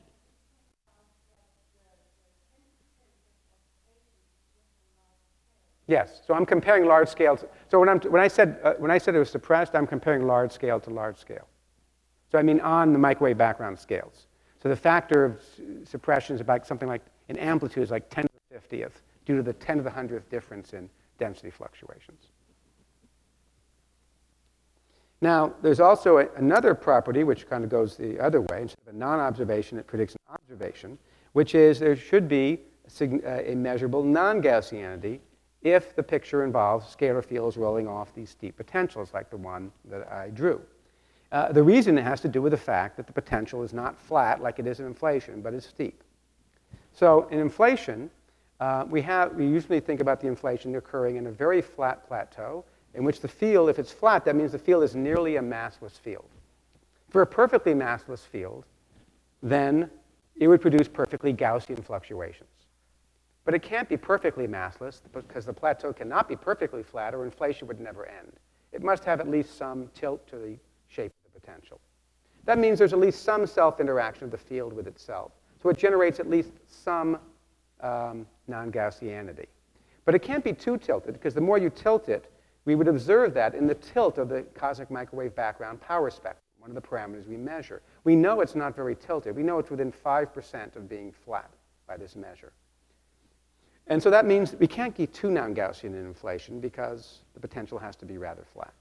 Yes, so I'm comparing large scale. To, so when, I'm, when, I said, uh, when I said it was suppressed, I'm comparing large scale to large scale. So I mean on the microwave background scales. So the factor of suppression is about something like, in amplitude is like ten to the fiftieth due to the ten to the hundredth difference in density fluctuations. Now, there's also a, another property which kind of goes the other way. Instead of a non-observation, it predicts an observation, which is there should be a, a measurable non-Gaussianity if the picture involves scalar fields rolling off these steep potentials like the one that I drew. Uh, the reason it has to do with the fact that the potential is not flat like it is in inflation, but is steep. So in inflation, uh, we, have, we usually think about the inflation occurring in a very flat plateau in which the field, if it's flat, that means the field is nearly a massless field. For a perfectly massless field, then it would produce perfectly Gaussian fluctuations. But it can't be perfectly massless because the plateau cannot be perfectly flat or inflation would never end. It must have at least some tilt to the shape of the potential. That means there's at least some self-interaction of the field with itself. So it generates at least some um, non-Gaussianity. But it can't be too tilted, because the more you tilt it, we would observe that in the tilt of the cosmic microwave background power spectrum, one of the parameters we measure. We know it's not very tilted. We know it's within five percent of being flat by this measure. And so that means we can't get too non-Gaussian in inflation because the potential has to be rather flat.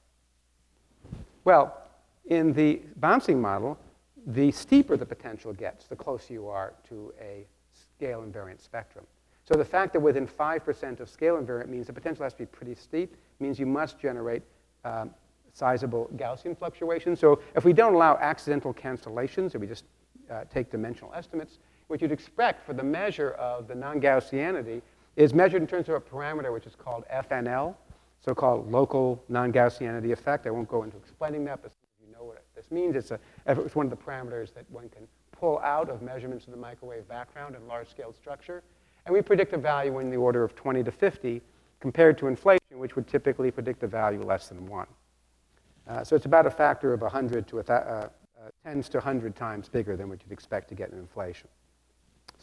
Well, in the bouncing model, the steeper the potential gets, the closer you are to a scale invariant spectrum. So the fact that within five percent of scale invariant means the potential has to be pretty steep, means you must generate um, sizable Gaussian fluctuations. So if we don't allow accidental cancellations, if we just uh, take dimensional estimates, what you'd expect for the measure of the non-Gaussianity is measured in terms of a parameter which is called F N L, so-called local non-Gaussianity effect. I won't go into explaining that, but you know what this means. It's, a, it's one of the parameters that one can pull out of measurements of the microwave background in large-scale structure. And we predict a value in the order of twenty to fifty compared to inflation, which would typically predict a value less than one. Uh, so it's about a factor of one hundred to a th uh, uh, tens to one hundred times bigger than what you'd expect to get in inflation. So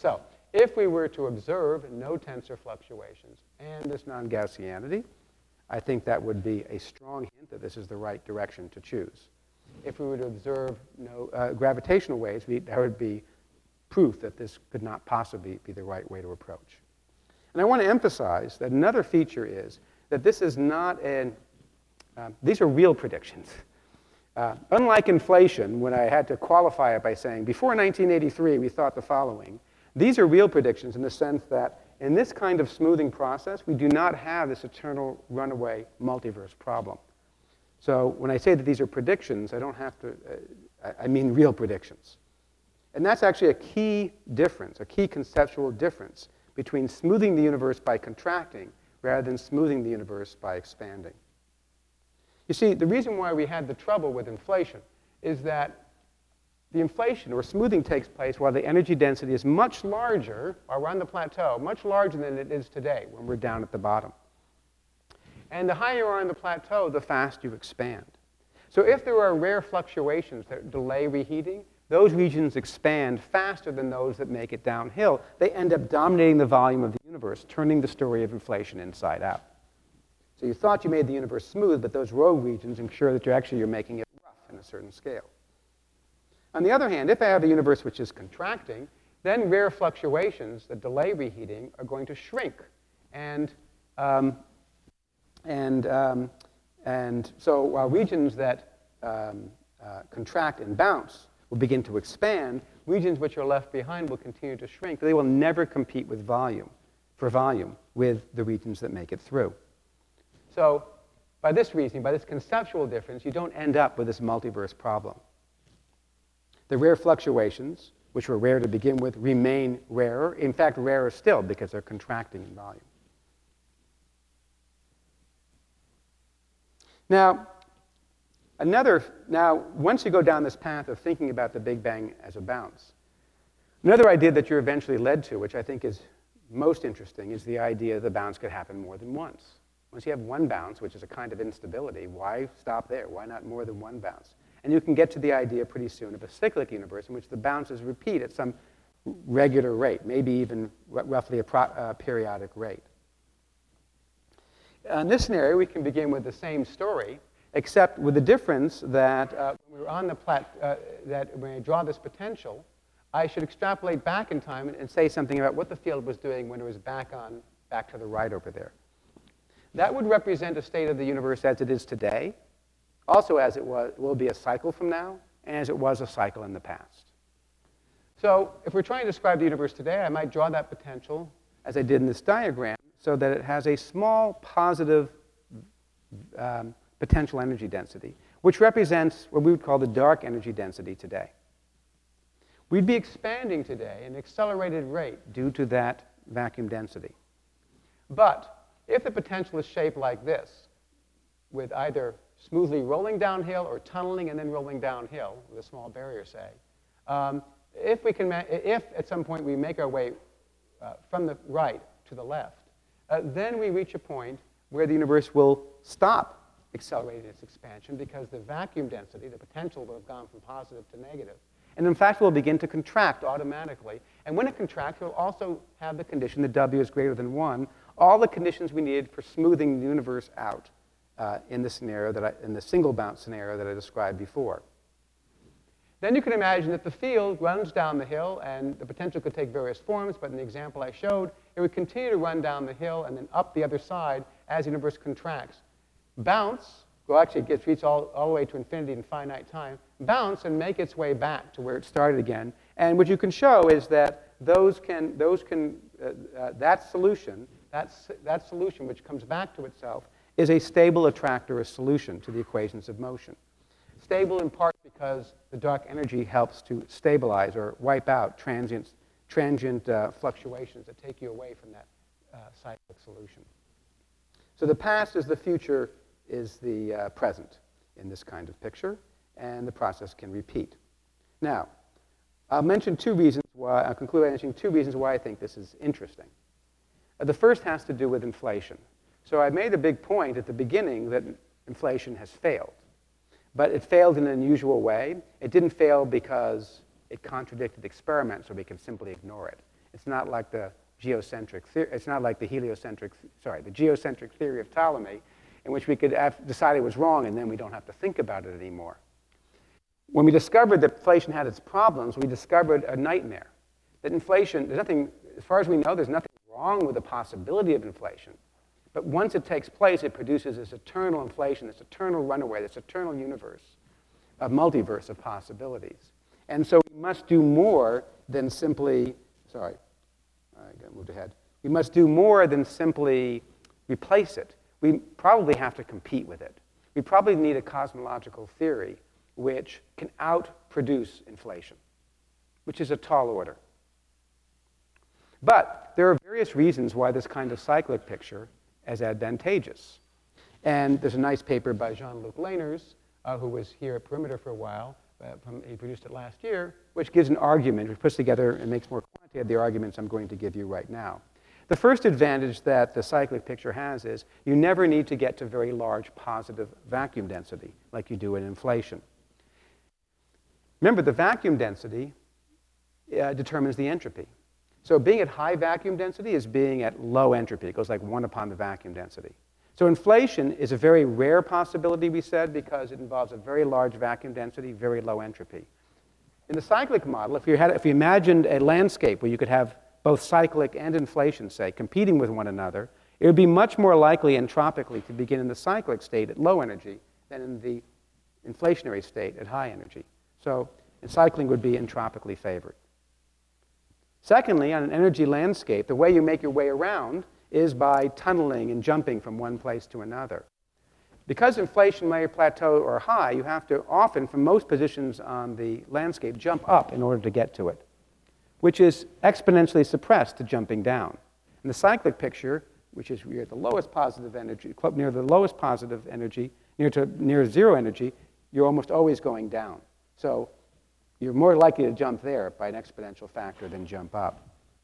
if we were to observe no tensor fluctuations and this non-Gaussianity, I think that would be a strong hint that this is the right direction to choose. If we were to observe no uh, gravitational waves, we, that would be proof that this could not possibly be the right way to approach. And I want to emphasize that another feature is that this is not an, uh, these are real predictions. Uh, unlike inflation, when I had to qualify it by saying, before nineteen eighty-three, we thought the following, these are real predictions in the sense that in this kind of smoothing process, we do not have this eternal runaway multiverse problem. So when I say that these are predictions, I don't have to, uh, I mean real predictions. And that's actually a key difference, a key conceptual difference between smoothing the universe by contracting rather than smoothing the universe by expanding. You see, the reason why we had the trouble with inflation is that the inflation or smoothing takes place while the energy density is much larger, or on the plateau, much larger than it is today when we're down at the bottom. And the higher you are on the plateau, the faster you expand. So if there are rare fluctuations that delay reheating, those regions expand faster than those that make it downhill. They end up dominating the volume of the universe, turning the story of inflation inside out. So you thought you made the universe smooth, but those rogue regions ensure that you're actually you're making it rough in a certain scale. On the other hand, if I have a universe which is contracting, then rare fluctuations that delay reheating are going to shrink. And, um, and, um, and so while regions that um, uh, contract and bounce will begin to expand, regions which are left behind will continue to shrink. They will never compete with volume, for volume, with the regions that make it through. So by this reasoning, by this conceptual difference, you don't end up with this multiverse problem. The rare fluctuations, which were rare to begin with, remain rarer. In fact, rarer still because they're contracting in volume. Now, another, now, once you go down this path of thinking about the Big Bang as a bounce, another idea that you're eventually led to, which I think is most interesting, is the idea the bounce could happen more than once. Once you have one bounce, which is a kind of instability, why stop there? Why not more than one bounce? And you can get to the idea pretty soon of a cyclic universe in which the bounces repeat at some regular rate, maybe even roughly a pro uh, periodic rate. In this scenario, we can begin with the same story, except with the difference that uh, when we're on the plat uh, that when I draw this potential, I should extrapolate back in time and, and say something about what the field was doing when it was back on, back to the right over there. That would represent a state of the universe as it is today, also as it was, will be a cycle from now, and as it was a cycle in the past. So if we're trying to describe the universe today, I might draw that potential, as I did in this diagram, so that it has a small positive um, potential energy density, which represents what we would call the dark energy density today. We'd be expanding today at an accelerated rate due to that vacuum density. But if the potential is shaped like this, with either smoothly rolling downhill or tunneling and then rolling downhill with a small barrier, say, um, if, we can if at some point we make our way uh, from the right to the left, uh, then we reach a point where the universe will stop accelerating its expansion because the vacuum density, the potential, will have gone from positive to negative. And in fact, will begin to contract automatically. And when it contracts, we'll also have the condition that W is greater than one, all the conditions we needed for smoothing the universe out uh, in the scenario that I, in the single bounce scenario that I described before. Then you can imagine that the field runs down the hill, and the potential could take various forms, but in the example I showed, it would continue to run down the hill and then up the other side as the universe contracts. Bounce, well, actually it gets reached all, all the way to infinity in finite time, bounce and make its way back to where it started again. And what you can show is that those can, those can uh, uh, that solution, that's, that solution which comes back to itself, is a stable attractor, a solution to the equations of motion. Stable in part because the dark energy helps to stabilize or wipe out transient, transient uh, fluctuations that take you away from that uh, cyclic solution. So the past is the future, is the uh, present in this kind of picture, and the process can repeat. Now, I'll mention two reasons why, I'll conclude by mentioning two reasons why I think this is interesting. Uh, the first has to do with inflation. So I made a big point at the beginning that inflation has failed. But it failed in an unusual way. It didn't fail because it contradicted experiments or we can simply ignore it. It's not like the geocentric theory, it's not like the heliocentric, sorry, the geocentric theory of Ptolemy, in which we could have decide it was wrong and then we don't have to think about it anymore. When we discovered that inflation had its problems, we discovered a nightmare. That inflation, there's nothing, as far as we know, there's nothing wrong with the possibility of inflation. But once it takes place, it produces this eternal inflation, this eternal runaway, this eternal universe, a multiverse of possibilities. And so we must do more than simply, sorry, I moved ahead. We must do more than simply replace it. We probably have to compete with it. We probably need a cosmological theory which can outproduce inflation, which is a tall order. But there are various reasons why this kind of cyclic picture is advantageous. And there's a nice paper by Jean-Luc Leyners, uh, who was here at Perimeter for a while. Uh, from, he produced it last year, which gives an argument, which puts together and makes more quantitative the arguments I'm going to give you right now. The first advantage that the cyclic picture has is you never need to get to very large positive vacuum density like you do in inflation. Remember, the vacuum density uh, determines the entropy. So being at high vacuum density is being at low entropy. It goes like one upon the vacuum density. So inflation is a very rare possibility, we said, because it involves a very large vacuum density, very low entropy. In the cyclic model, if you, had, if you imagined a landscape where you could have both cyclic and inflation, say, competing with one another, it would be much more likely entropically to begin in the cyclic state at low energy than in the inflationary state at high energy. So cycling would be entropically favored. Secondly, on an energy landscape, the way you make your way around is by tunneling and jumping from one place to another. Because inflation may plateau or high, you have to often, from most positions on the landscape, jump up in order to get to it, which is exponentially suppressed to jumping down. In the cyclic picture, which is you're at the lowest positive energy, near the lowest positive energy, near to near zero energy, you're almost always going down. So you're more likely to jump there by an exponential factor than jump up.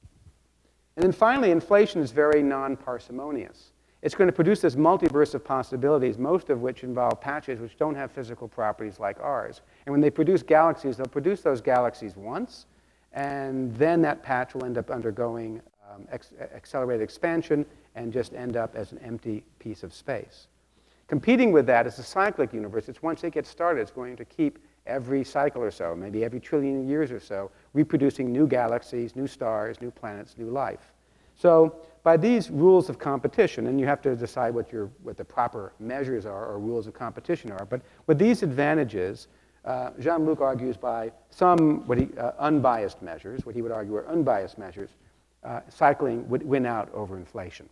And then finally, inflation is very non-parsimonious. It's going to produce this multiverse of possibilities, most of which involve patches which don't have physical properties like ours. And when they produce galaxies, they'll produce those galaxies once, and then that patch will end up undergoing um, ex accelerated expansion and just end up as an empty piece of space. Competing with that is the cyclic universe. It's once it gets started, it's going to keep every cycle or so, maybe every trillion years or so, reproducing new galaxies, new stars, new planets, new life. So by these rules of competition, and you have to decide what, your, what the proper measures are or rules of competition are, but with these advantages, uh, Jean-Luc argues by some what he, uh, unbiased measures, what he would argue are unbiased measures, uh, cycling would win out over inflation.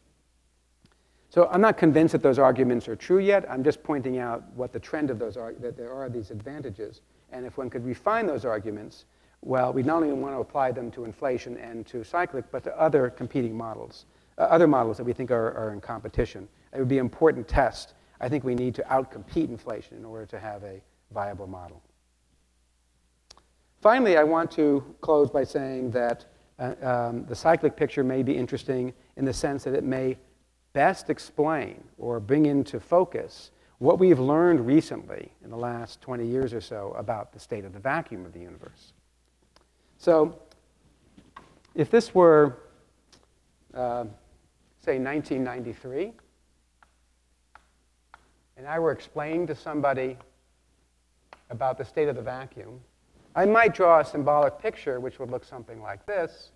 So I'm not convinced that those arguments are true yet. I'm just pointing out what the trend of those are, that there are these advantages. And if one could refine those arguments, well, we not only want to apply them to inflation and to cyclic, but to other competing models, uh, other models that we think are, are in competition. It would be an important test. I think we need to outcompete inflation in order to have a viable model. Finally, I want to close by saying that uh, um, the cyclic picture may be interesting in the sense that it may best explain or bring into focus what we've learned recently in the last twenty years or so about the state of the vacuum of the universe. So if this were, uh, say, nineteen ninety-three, and I were explaining to somebody about the state of the vacuum, I might draw a symbolic picture which would look something like this,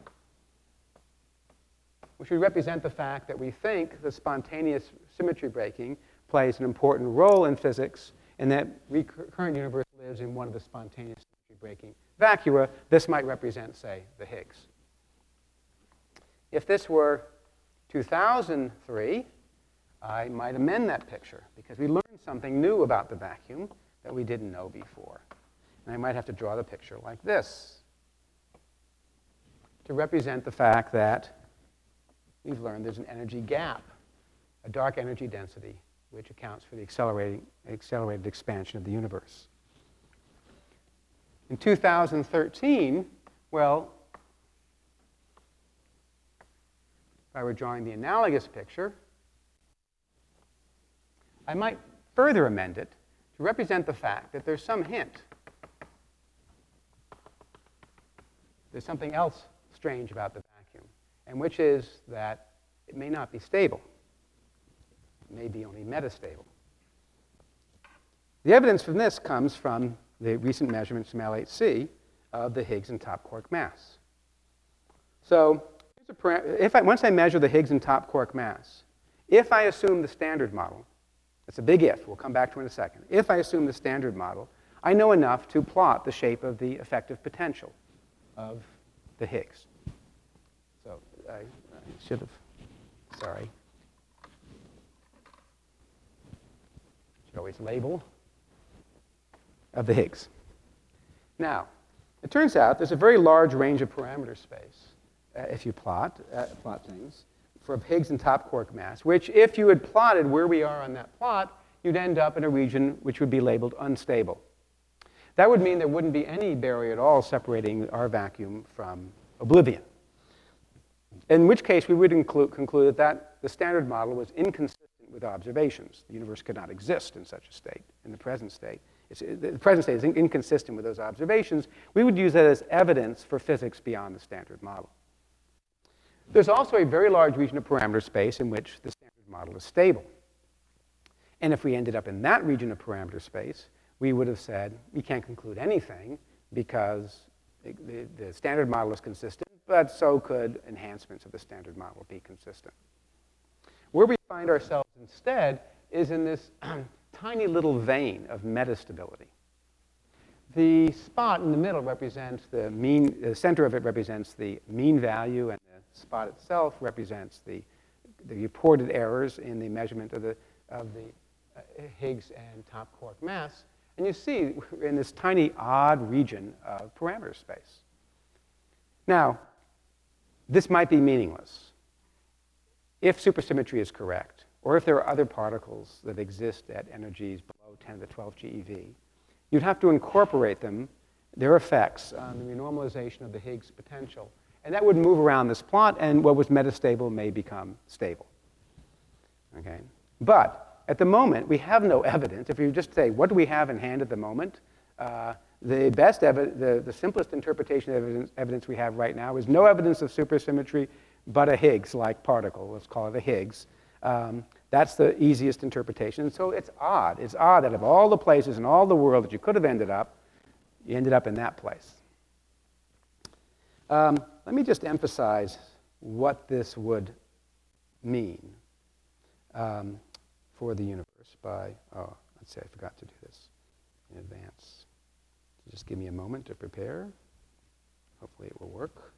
which would represent the fact that we think that spontaneous symmetry breaking plays an important role in physics, and that recurrent universe lives in one of the spontaneous symmetry breaking vacua. This might represent, say, the Higgs. If this were two thousand three, I might amend that picture, because we learned something new about the vacuum that we didn't know before. And I might have to draw the picture like this to represent the fact that we've learned there's an energy gap, a dark energy density, which accounts for the accelerating, accelerated expansion of the universe. In two thousand thirteen, well, if I were drawing the analogous picture, I might further amend it to represent the fact that there's some hint. There's something else strange about the vacuum, and which is that it may not be stable. It may be only metastable. The evidence from this comes from the recent measurements from L H C of the Higgs and top quark mass. So here's a param- if I, once I measure the Higgs and top quark mass, if I assume the standard model, that's a big if, we'll come back to it in a second. If I assume the standard model, I know enough to plot the shape of the effective potential of the Higgs. So I, I should have, sorry. Should always label of the Higgs. Now, it turns out there's a very large range of parameter space uh, if you plot, uh, plot things for Higgs and top quark mass, which if you had plotted where we are on that plot, you'd end up in a region which would be labeled unstable. That would mean there wouldn't be any barrier at all separating our vacuum from oblivion. In which case, we would include, conclude that, that the standard model was inconsistent with observations. The universe could not exist in such a state, in the present state. It's, the present state is in, inconsistent with those observations. We would use that as evidence for physics beyond the standard model. There's also a very large region of parameter space in which the standard model is stable. And if we ended up in that region of parameter space, we would have said we can't conclude anything because the, the standard model is consistent, but so could enhancements of the standard model be consistent. Where we find ourselves instead is in this tiny little vein of metastability. The spot in the middle represents the mean, the center of it represents the mean value, and the spot itself represents the, the reported errors in the measurement of the, of the uh, Higgs and top quark mass. And you see we're in this tiny odd region of parameter space. Now, this might be meaningless if supersymmetry is correct, or if there are other particles that exist at energies below ten to the twelve GeV. You'd have to incorporate them, their effects on the renormalization of the Higgs potential. And that would move around this plot, and what was metastable may become stable. Okay? But at the moment, we have no evidence. If you just say, what do we have in hand at the moment? Uh, the best evidence, the, the simplest interpretation of evidence, evidence we have right now is no evidence of supersymmetry, but a Higgs-like particle. Let's call it a Higgs. Um, that's the easiest interpretation. And so it's odd. It's odd that of all the places in all the world that you could have ended up, you ended up in that place. Um, let me just emphasize what this would mean um, for the universe by, oh, let's say I forgot to do this in advance. So just give me a moment to prepare. Hopefully it will work.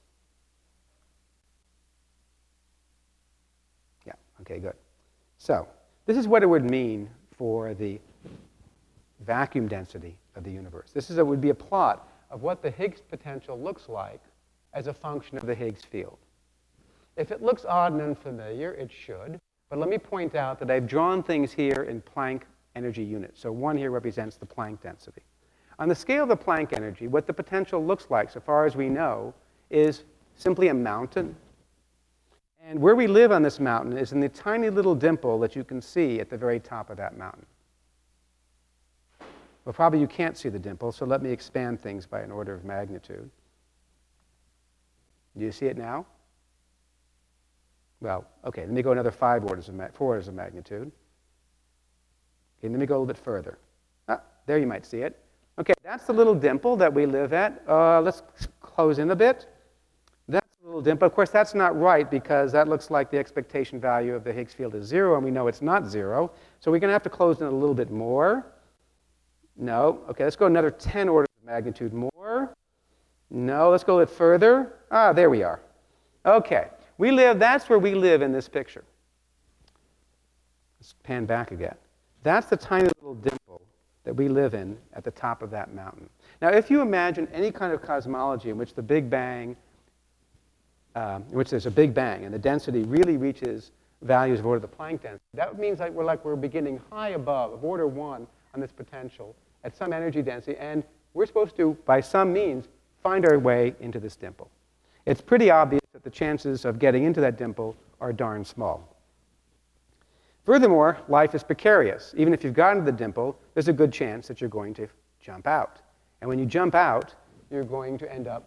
Yeah, okay, good. So this is what it would mean for the vacuum density of the universe. This is a, would be a plot of what the Higgs potential looks like as a function of the Higgs field. If it looks odd and unfamiliar, it should. But let me point out that I've drawn things here in Planck energy units. So one here represents the Planck density. On the scale of the Planck energy, what the potential looks like, so far as we know, is simply a mountain. And where we live on this mountain is in the tiny little dimple that you can see at the very top of that mountain. Well, probably you can't see the dimple, so let me expand things by an order of magnitude. Do you see it now? Well, okay, let me go another five orders of ma- four orders of magnitude. Okay, let me go a little bit further. Ah, there you might see it. Okay, that's the little dimple that we live at. Uh, let's close in a bit. That's a little dimple. Of course, that's not right because that looks like the expectation value of the Higgs field is zero, and we know it's not zero. So we're going to have to close in a little bit more. No. Okay, let's go another ten orders of magnitude more. No, let's go a bit further. Ah, there we are. Okay, we live, that's where we live in this picture. Let's pan back again. That's the tiny little dimple that we live in at the top of that mountain. Now, if you imagine any kind of cosmology in which the Big Bang, um, in which there's a Big Bang and the density really reaches values of order the Planck density, that means like we're like we're beginning high above, of order one on this potential at some energy density, and we're supposed to, by some means, find our way into this dimple. It's pretty obvious that the chances of getting into that dimple are darn small. Furthermore, life is precarious. Even if you've gotten to the dimple, there's a good chance that you're going to jump out. And when you jump out, you're going to end up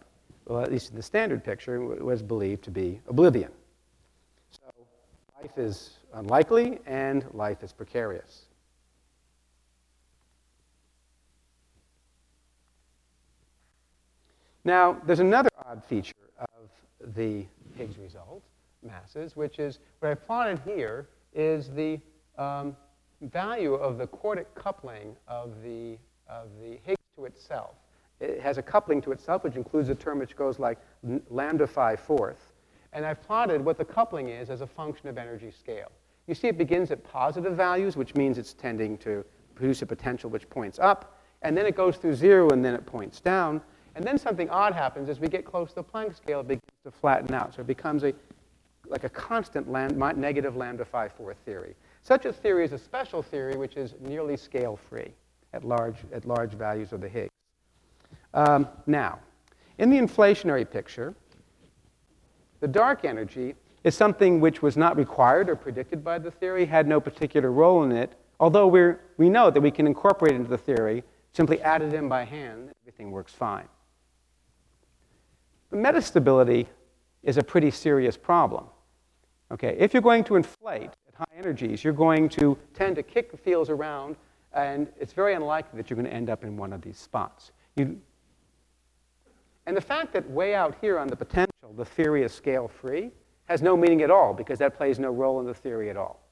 well, at least in the standard picture, was believed to be oblivion. So life is unlikely and life is precarious. Now, there's another odd feature of the Higgs result, masses, which is what I plotted here is the um, value of the quartic coupling of the, of the Higgs to itself. It has a coupling to itself, which includes a term which goes like lambda phi fourth. And I've plotted what the coupling is as a function of energy scale. You see it begins at positive values, which means it's tending to produce a potential which points up. And then it goes through zero, and then it points down. And then something odd happens. As we get close to the Planck scale, it begins to flatten out. So it becomes a, like a constant lambda, negative lambda phi fourth theory. Such a theory is a special theory which is nearly scale-free at large, at large values of the Higgs. Um, now, in the inflationary picture, the dark energy is something which was not required or predicted by the theory, had no particular role in it, although we're, we know that we can incorporate it into the theory, simply add it in by hand, everything works fine. The metastability is a pretty serious problem. Okay, if you're going to inflate at high energies, you're going to tend to kick the fields around, and it's very unlikely that you're going to end up in one of these spots. You, and the fact that way out here on the potential, the theory is scale-free, has no meaning at all, because that plays no role in the theory at all.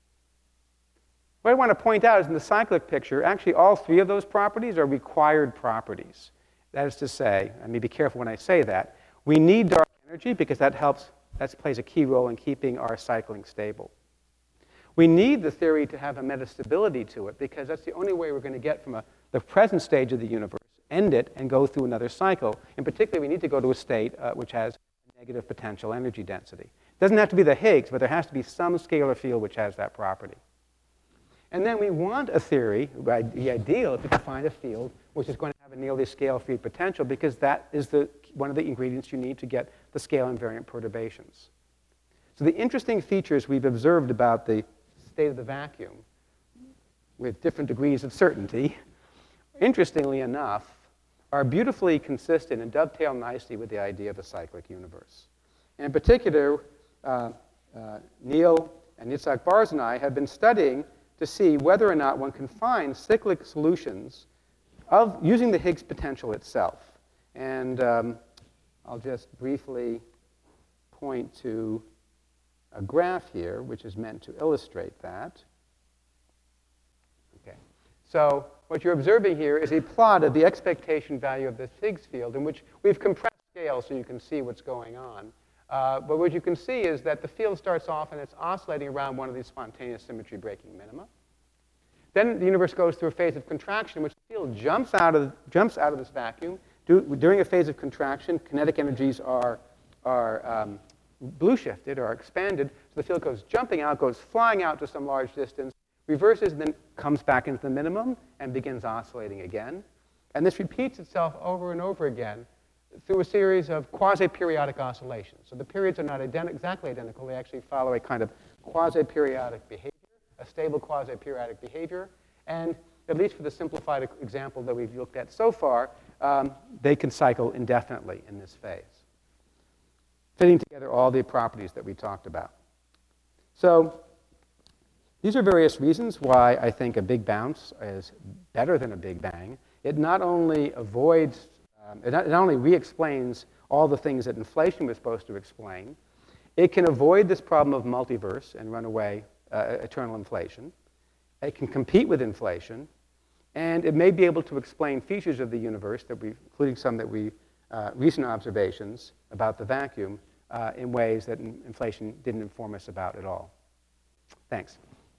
What I want to point out is in the cyclic picture, actually all three of those properties are required properties. That is to say, I may be careful when I say that, we need dark energy because that helps, that plays a key role in keeping our cycling stable. We need the theory to have a metastability to it because that's the only way we're going to get from a, the present stage of the universe, end it, and go through another cycle. In particular, we need to go to a state uh, which has a negative potential energy density. It doesn't have to be the Higgs, but there has to be some scalar field which has that property. And then we want a theory, the ideal is to find a field which is going to have a nearly scale-free potential because that is the, one of the ingredients you need to get the scale invariant perturbations. So the interesting features we've observed about the state of the vacuum with different degrees of certainty, interestingly enough, are beautifully consistent and dovetail nicely with the idea of a cyclic universe. And in particular, uh, uh, Neil and Yitzhak Barz and I have been studying to see whether or not one can find cyclic solutions of using the Higgs potential itself. And um, I'll just briefly point to a graph here, which is meant to illustrate that. Okay. So what you're observing here is a plot of the expectation value of this Higgs field in which we've compressed scale so you can see what's going on. Uh, but what you can see is that the field starts off and it's oscillating around one of these spontaneous symmetry breaking minima. Then the universe goes through a phase of contraction in which the field jumps out of, jumps out of this vacuum. Do, during a phase of contraction, kinetic energies are, are um, blue shifted or expanded. So the field goes jumping out, goes flying out to some large distance, reverses, and then comes back into the minimum and begins oscillating again. And this repeats itself over and over again through a series of quasi-periodic oscillations. So the periods are not ident- exactly identical. They actually follow a kind of quasi-periodic behavior, a stable quasi-periodic behavior. And at least for the simplified example that we've looked at so far, um, they can cycle indefinitely in this phase, fitting together all the properties that we talked about. So these are various reasons why I think a big bounce is better than a big bang. It not only avoids Um, it, not, it not only re-explains all the things that inflation was supposed to explain, it can avoid this problem of multiverse and run away uh, eternal inflation. It can compete with inflation, and it may be able to explain features of the universe, that we, including some that we, uh, recent observations about the vacuum, uh, in ways that in, inflation didn't inform us about at all. Thanks.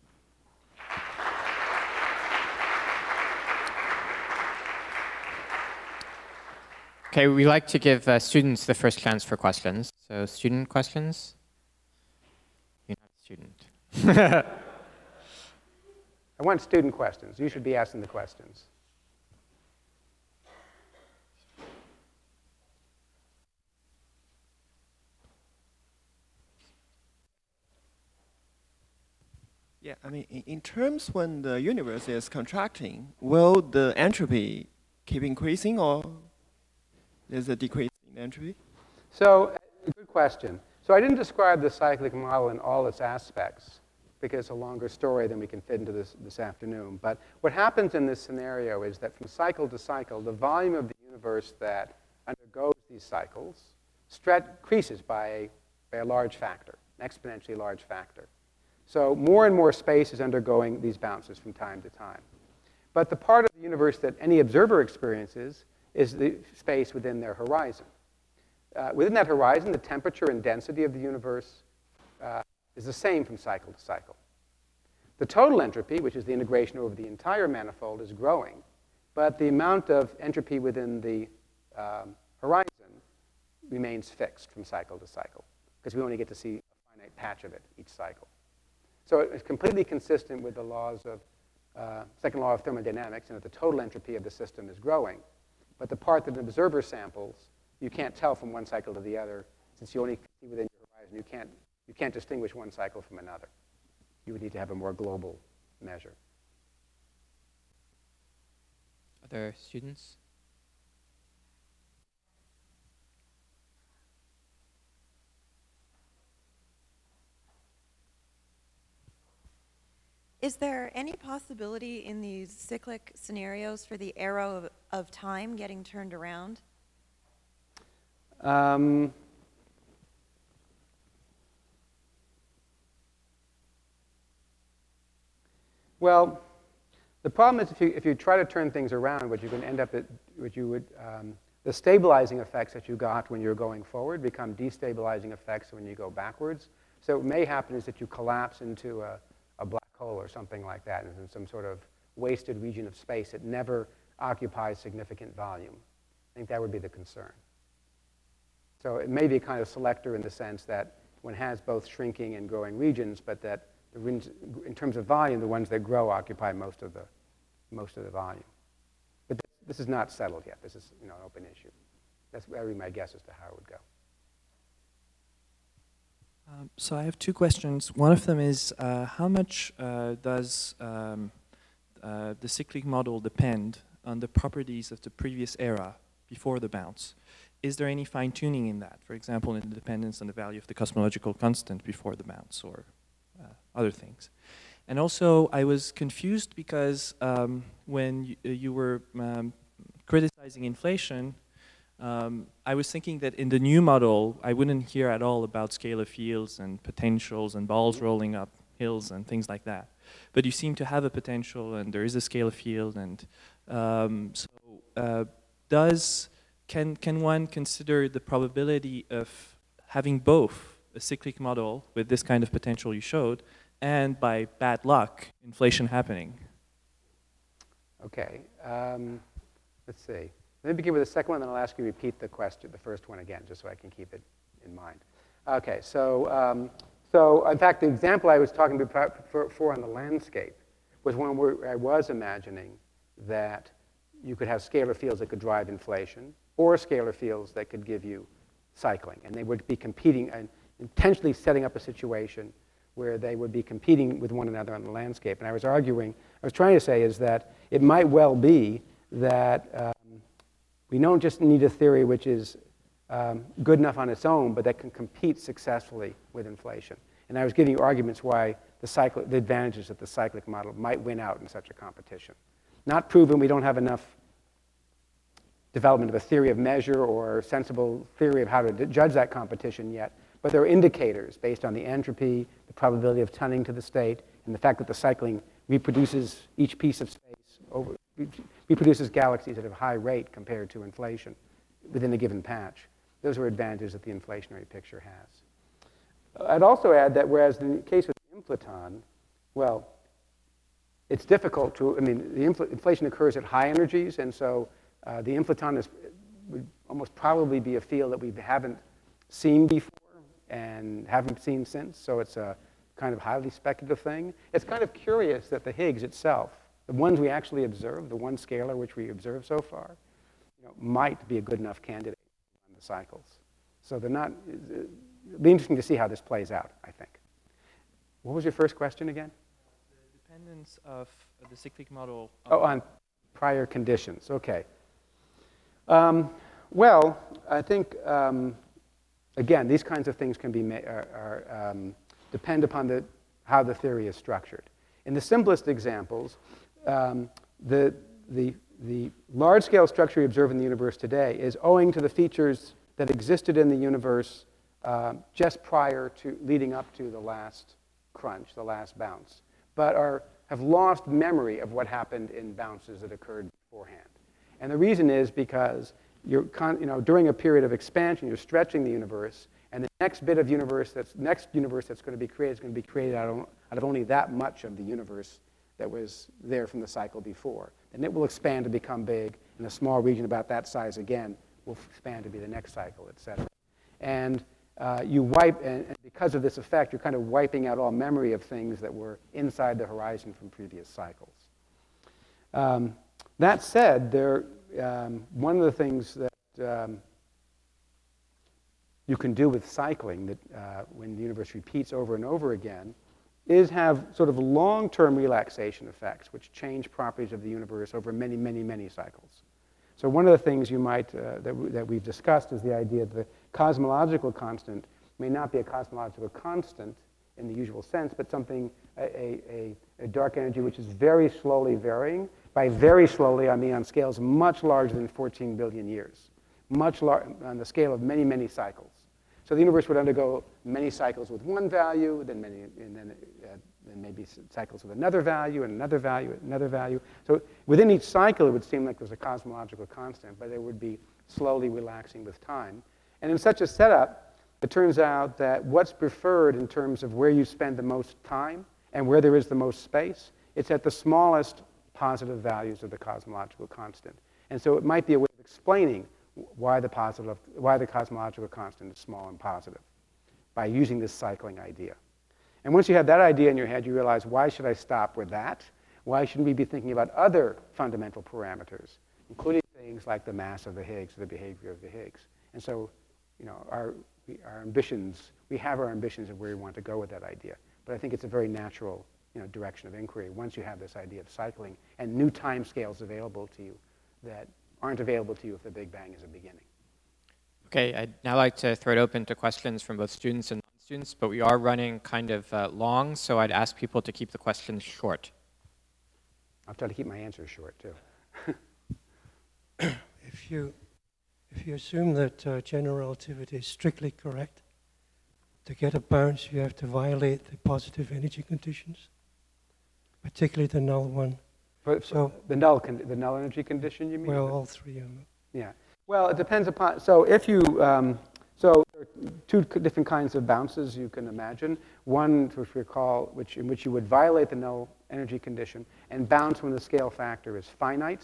Okay, we like to give uh, students the first chance for questions. So student questions? You're not a student. I want student questions. You should be asking the questions. Yeah, I mean, in, in terms when the universe is contracting, will the entropy keep increasing or there's a decrease in entropy? So, good question. So I didn't describe the cyclic model in all its aspects, because it's a longer story than we can fit into this, this afternoon. But what happens in this scenario is that from cycle to cycle, the volume of the universe that undergoes these cycles increases by a, by a large factor, an exponentially large factor. So more and more space is undergoing these bounces from time to time. But the part of the universe that any observer experiences is the space within their horizon. Uh, within that horizon, the temperature and density of the universe uh, is the same from cycle to cycle. The total entropy, which is the integration over the entire manifold, is growing, but the amount of entropy within the um, horizon remains fixed from cycle to cycle, because we only get to see a finite patch of it each cycle. So it's completely consistent with the laws of uh, second law of thermodynamics, and that the total entropy of the system is growing. But the part that an observer samples, you can't tell from one cycle to the other, since you only see within your horizon. You can't, you can't distinguish one cycle from another. You would need to have a more global measure. Other students? Is there any possibility in these cyclic scenarios for the arrow of, of time getting turned around? Um, well, the problem is if you, if you try to turn things around, what you can end up at, what you would, um, the stabilizing effects that you got when you're going forward become destabilizing effects when you go backwards. So what may happen is that you collapse into a, a black hole or something like that, in some sort of wasted region of space that never occupies significant volume. I think that would be the concern. So it may be a kind of selector in the sense that one has both shrinking and growing regions, but that the regions, in terms of volume, the ones that grow occupy most of the, most of the volume. But th this is not settled yet. This is, you know, an open issue. That's that would be my guess as to how it would go. Um, so I have two questions. One of them is, uh, how much uh, does um, uh, the cyclic model depend on the properties of the previous era before the bounce? Is there any fine-tuning in that? For example, in the dependence on the value of the cosmological constant before the bounce, or uh, other things. And also, I was confused because um, when you, uh, you were um, criticizing inflation, Um, I was thinking that in the new model, I wouldn't hear at all about scalar fields and potentials and balls rolling up hills and things like that. But you seem to have a potential, and there is a scalar field. And um, so, uh, does can can one consider the probability of having both a cyclic model with this kind of potential you showed, and by bad luck, inflation happening? Okay. Um, let's see. Let me begin with the second one, then I'll ask you to repeat the question, the first one again, just so I can keep it in mind. Okay, so, um, so in fact, the example I was talking about before on the landscape was one where I was imagining that you could have scalar fields that could drive inflation, or scalar fields that could give you cycling, and they would be competing and intentionally setting up a situation where they would be competing with one another on the landscape. And I was arguing, I was trying to say is that it might well be that um, we don't just need a theory which is um, good enough on its own, but that can compete successfully with inflation. And I was giving you arguments why the, cycle, the advantages of the cyclic model might win out in such a competition. Not proven, we don't have enough development of a theory of measure or sensible theory of how to judge that competition yet, but there are indicators based on the entropy, the probability of tunning to the state, and the fact that the cycling reproduces each piece of space over, reproduces galaxies at a high rate compared to inflation within a given patch. Those are advantages that the inflationary picture has. I'd also add that whereas in the case of the inflaton, well, it's difficult to, I mean, the infl inflation occurs at high energies, and so uh, the inflaton is, would almost probably be a field that we haven't seen before and haven't seen since, so it's a kind of highly speculative thing. It's kind of curious that the Higgs itself, the ones we actually observe, the one scalar which we observe so far, you know, might be a good enough candidate on the cycles. So they're not, it'll be interesting to see how this plays out, I think. What was your first question again? The dependence of the cyclic model. Oh, on prior conditions, okay. Um, well, I think, um, again, these kinds of things can be ma are, are, um, depend upon the, how the theory is structured. In the simplest examples, um, the, the, the large-scale structure we observe in the universe today is owing to the features that existed in the universe uh, just prior to leading up to the last crunch, the last bounce, but are, have lost memory of what happened in bounces that occurred beforehand. And the reason is because you're con you know, during a period of expansion, you're stretching the universe, and the next bit of universe that's, next universe that's going to be created is going to be created out of, out of only that much of the universe that was there from the cycle before. And it will expand to become big, and a small region about that size again will expand to be the next cycle, et cetera. And uh, you wipe, and, and because of this effect, you're kind of wiping out all memory of things that were inside the horizon from previous cycles. Um, that said, there, um, one of the things that um, you can do with cycling, that uh, when the universe repeats over and over again, is have sort of long-term relaxation effects, which change properties of the universe over many, many, many cycles. So one of the things you might, uh, that, that we've discussed is the idea that the cosmological constant may not be a cosmological constant in the usual sense, but something, a, a, a dark energy which is very slowly varying. By very slowly, I mean on scales much larger than fourteen billion years, much lar on the scale of many, many cycles. So the universe would undergo many cycles with one value, then many, and then, uh, then maybe cycles with another value, and another value, and another value. So within each cycle, it would seem like there's a cosmological constant, but it would be slowly relaxing with time. And in such a setup, it turns out that what's preferred in terms of where you spend the most time and where there is the most space, it's at the smallest positive values of the cosmological constant. And so it might be a way of explaining why the, positive, why the cosmological constant is small and positive by using this cycling idea. And once you have that idea in your head, you realize, why should I stop with that? Why shouldn't we be thinking about other fundamental parameters, including things like the mass of the Higgs or the behavior of the Higgs? And so, you know, our, we, our ambitions, we have our ambitions of where we want to go with that idea. But I think it's a very natural, you know, direction of inquiry once you have this idea of cycling and new time scales available to you that aren't available to you if the Big Bang is a beginning. Okay, I'd now like to throw it open to questions from both students and non-students, but we are running kind of uh, long, so I'd ask people to keep the questions short. I'll try to keep my answers short, too. If you, if you assume that uh, general relativity is strictly correct, to get a bounce, you have to violate the positive energy conditions, particularly the null one. For, so the null, con the null energy condition, you mean? Well, all three of them. Yeah. Well, it depends upon. So if you, um, so there are two different kinds of bounces you can imagine. One, which we call, which in which you would violate the null energy condition and bounce when the scale factor is finite.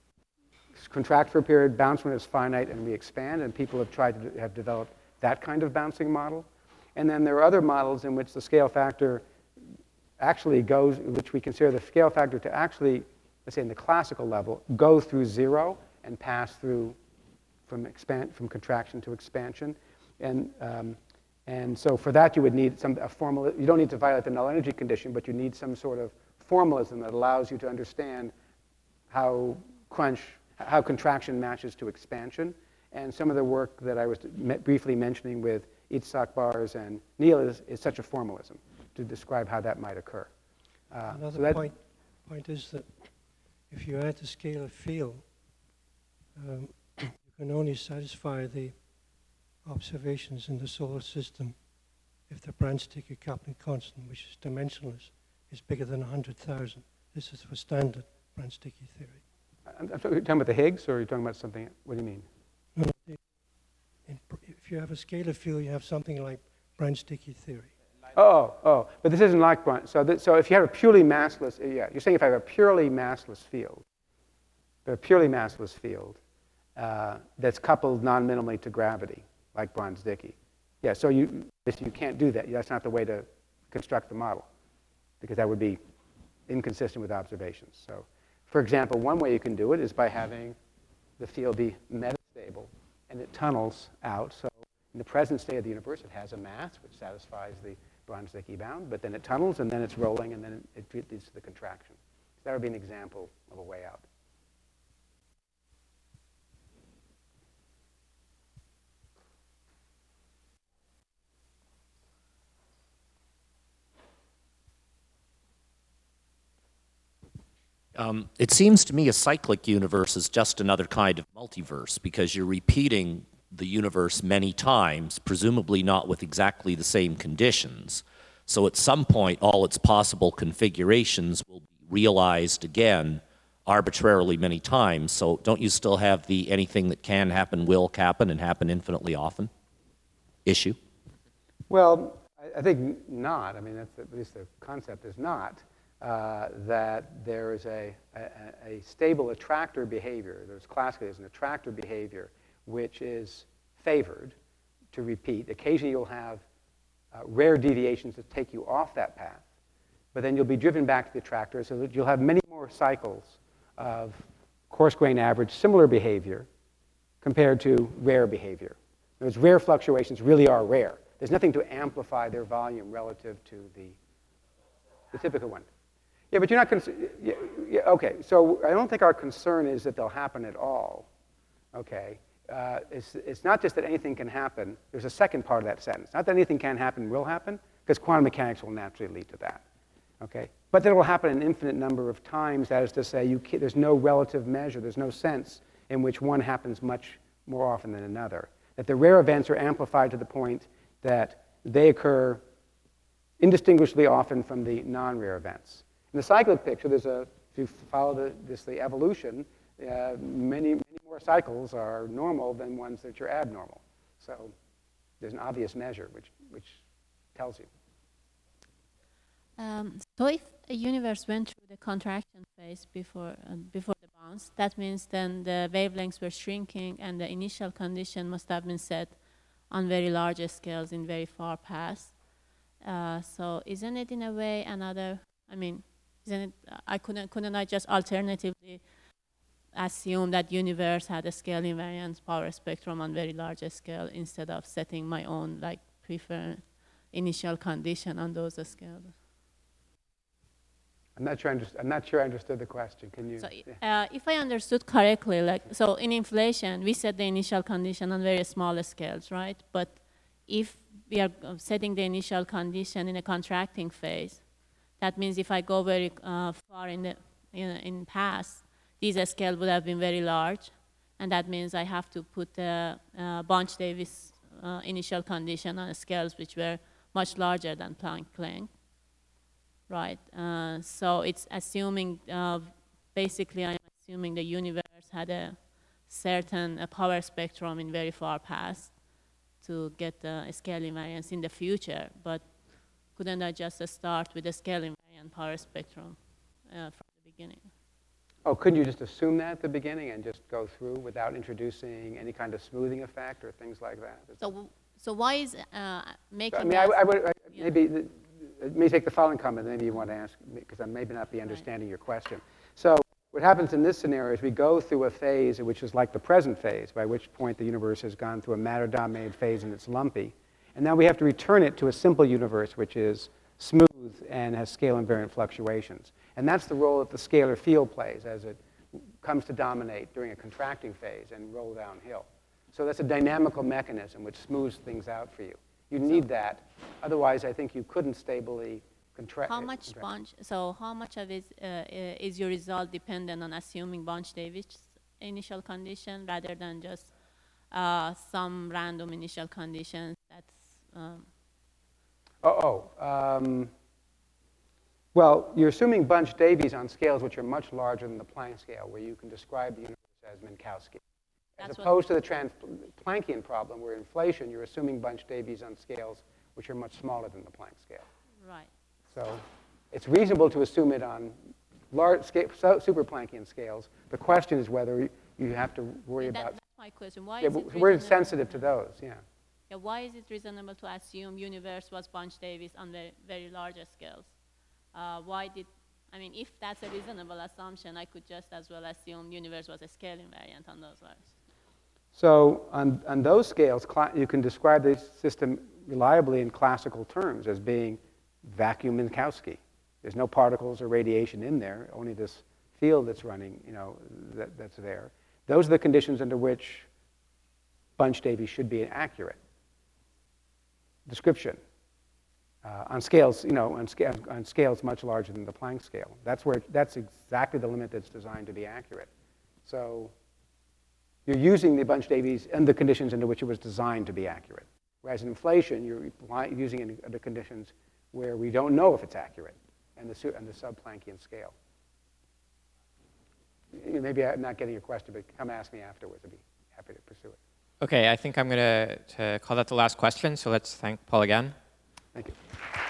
Contract for a period, bounce when it's finite, and we expand. And people have tried to have developed that kind of bouncing model. And then there are other models in which the scale factor actually goes, which we consider the scale factor to actually, let's say in the classical level, go through zero and pass through from, expand, from contraction to expansion. And, um, and so for that, you would need some a formal, you don't need to violate the null energy condition, but you need some sort of formalism that allows you to understand how crunch, how contraction matches to expansion. And some of the work that I was briefly mentioning with Itzhak Bars and Neil is, is such a formalism to describe how that might occur. Uh, Another so that, point, point is that if you add the scalar field, um, you can only satisfy the observations in the solar system if the Brans-Dicke coupling constant, which is dimensionless, is bigger than one hundred thousand. This is for standard Brans-Dicke theory. I'm, I'm talking about the Higgs, or are you talking about something? What do you mean? No, no, in, if you have a scalar field, you have something like Brans-Dicke theory. Oh, oh, but this isn't like Brans. So, so if you have a purely massless, yeah, you're saying if I have a purely massless field, but a purely massless field uh, that's coupled non-minimally to gravity, like Brans-Dicke. Yeah, so you, you can't do that. That's not the way to construct the model, because that would be inconsistent with observations. So, for example, one way you can do it is by having the field be metastable, and it tunnels out. So in the present state of the universe, it has a mass, which satisfies the Brans-Dicke bound, but then it tunnels, and then it's rolling, and then it, it leads to the contraction. So that would be an example of a way out. Um, it seems to me a cyclic universe is just another kind of multiverse because you're repeating the universe many times, presumably not with exactly the same conditions. So at some point, all its possible configurations will be realized again arbitrarily many times. So don't you still have the anything that can happen will happen and happen infinitely often issue? Well, I, I think not. I mean, that's, at least the concept is not. Uh, that there is a, a, a stable attractor behavior. There's classically there's an attractor behavior which is favored to repeat. Occasionally you'll have uh, rare deviations that take you off that path, but then you'll be driven back to the attractor so that you'll have many more cycles of coarse grain average similar behavior compared to rare behavior. Those rare fluctuations really are rare. There's nothing to amplify their volume relative to the, the typical one. Yeah, but you're not, cons yeah, yeah, okay, so I don't think our concern is that they'll happen at all, okay? Uh, it's, it's not just that anything can happen. There's a second part of that sentence. Not that anything can happen will happen, because quantum mechanics will naturally lead to that, okay? But that it will happen an infinite number of times. That is to say, you can't, there's no relative measure. There's no sense in which one happens much more often than another. That the rare events are amplified to the point that they occur indistinguishably often from the non-rare events. In the cyclic picture, there's a, if you follow the, this, the evolution, uh, many, many more cycles are normal than ones that are abnormal. So there's an obvious measure which, which tells you. Um, so if a universe went through the contraction phase before, uh, before the bounce, that means then the wavelengths were shrinking and the initial condition must have been set on very large scales in very far past. Uh, so isn't it in a way another, I mean, isn't it, I couldn't, couldn't I just alternatively assume that universe had a scale invariant power spectrum on very large scale instead of setting my own like preferred initial condition on those scales? I'm not sure I, underst I'm not sure I understood the question. Can you? So, yeah. uh, if I understood correctly, like, so in inflation, we set the initial condition on very small scales, right? But if we are setting the initial condition in a contracting phase, that means if I go very uh, far in the in, in past, these scales would have been very large, and that means I have to put the uh, Bunch-Davis uh, initial condition on scales which were much larger than Planck length, right? Uh, so it's assuming, uh, basically I'm assuming the universe had a certain uh, power spectrum in very far past to get the scale invariance in the future, but couldn't I just uh, start with a scale invariant power spectrum uh, from the beginning? Oh, couldn't you just assume that at the beginning and just go through without introducing any kind of smoothing effect or things like that? So, so why is uh, making I mean, that, I, I would, I, yeah. maybe, the, let me take the following comment, maybe you want to ask, because I may not be understanding your question. So what happens in this scenario is we go through a phase which is like the present phase, by which point the universe has gone through a matter-dominated phase and it's lumpy. And now we have to return it to a simple universe which is smooth and has scale invariant fluctuations. And that's the role that the scalar field plays as it comes to dominate during a contracting phase and roll downhill. So that's a dynamical mechanism which smooths things out for you. You need that. Otherwise, I think you couldn't stably contract. How much bunch, so how much of it uh, is your result dependent on assuming Bunch-Davis initial condition rather than just uh, some random initial conditions that's um, Oh, oh. Um, well, you're assuming Bunch-Davies on scales which are much larger than the Planck scale, where you can describe the universe as Minkowski. As That's opposed to the trans-Planckian problem, where inflation, you're assuming Bunch-Davies on scales which are much smaller than the Planck scale. right. So it's reasonable to assume it on large scale, super Planckian scales. The question is whether you have to worry Yeah, that, about. that's my question. Why Yeah, is it we're reasonable- sensitive to those, yeah. Yeah, why is it reasonable to assume universe was Bunch-Davis on very, very large scales? Uh, why did, I mean, if that's a reasonable assumption, I could just as well assume universe was a scale invariant on those lines. So on, on those scales, you can describe the system reliably in classical terms as being vacuum Minkowski. There's no particles or radiation in there, only this field that's running, you know, that, that's there. Those are the conditions under which Bunch-Davies should be accurate. Description. uh, on scales, you know, on, sca on scales much larger than the Planck scale. That's where, that's exactly the limit that's designed to be accurate. So you're using the bunch Davies and the conditions under which it was designed to be accurate. Whereas in inflation, you're using it under conditions where we don't know if it's accurate, and the, and the sub-Planckian scale. Maybe I'm not getting your question, but come ask me afterwards. I'd be happy to pursue it. Okay, I think I'm going to call that the last question, so let's thank Paul again. Thank you.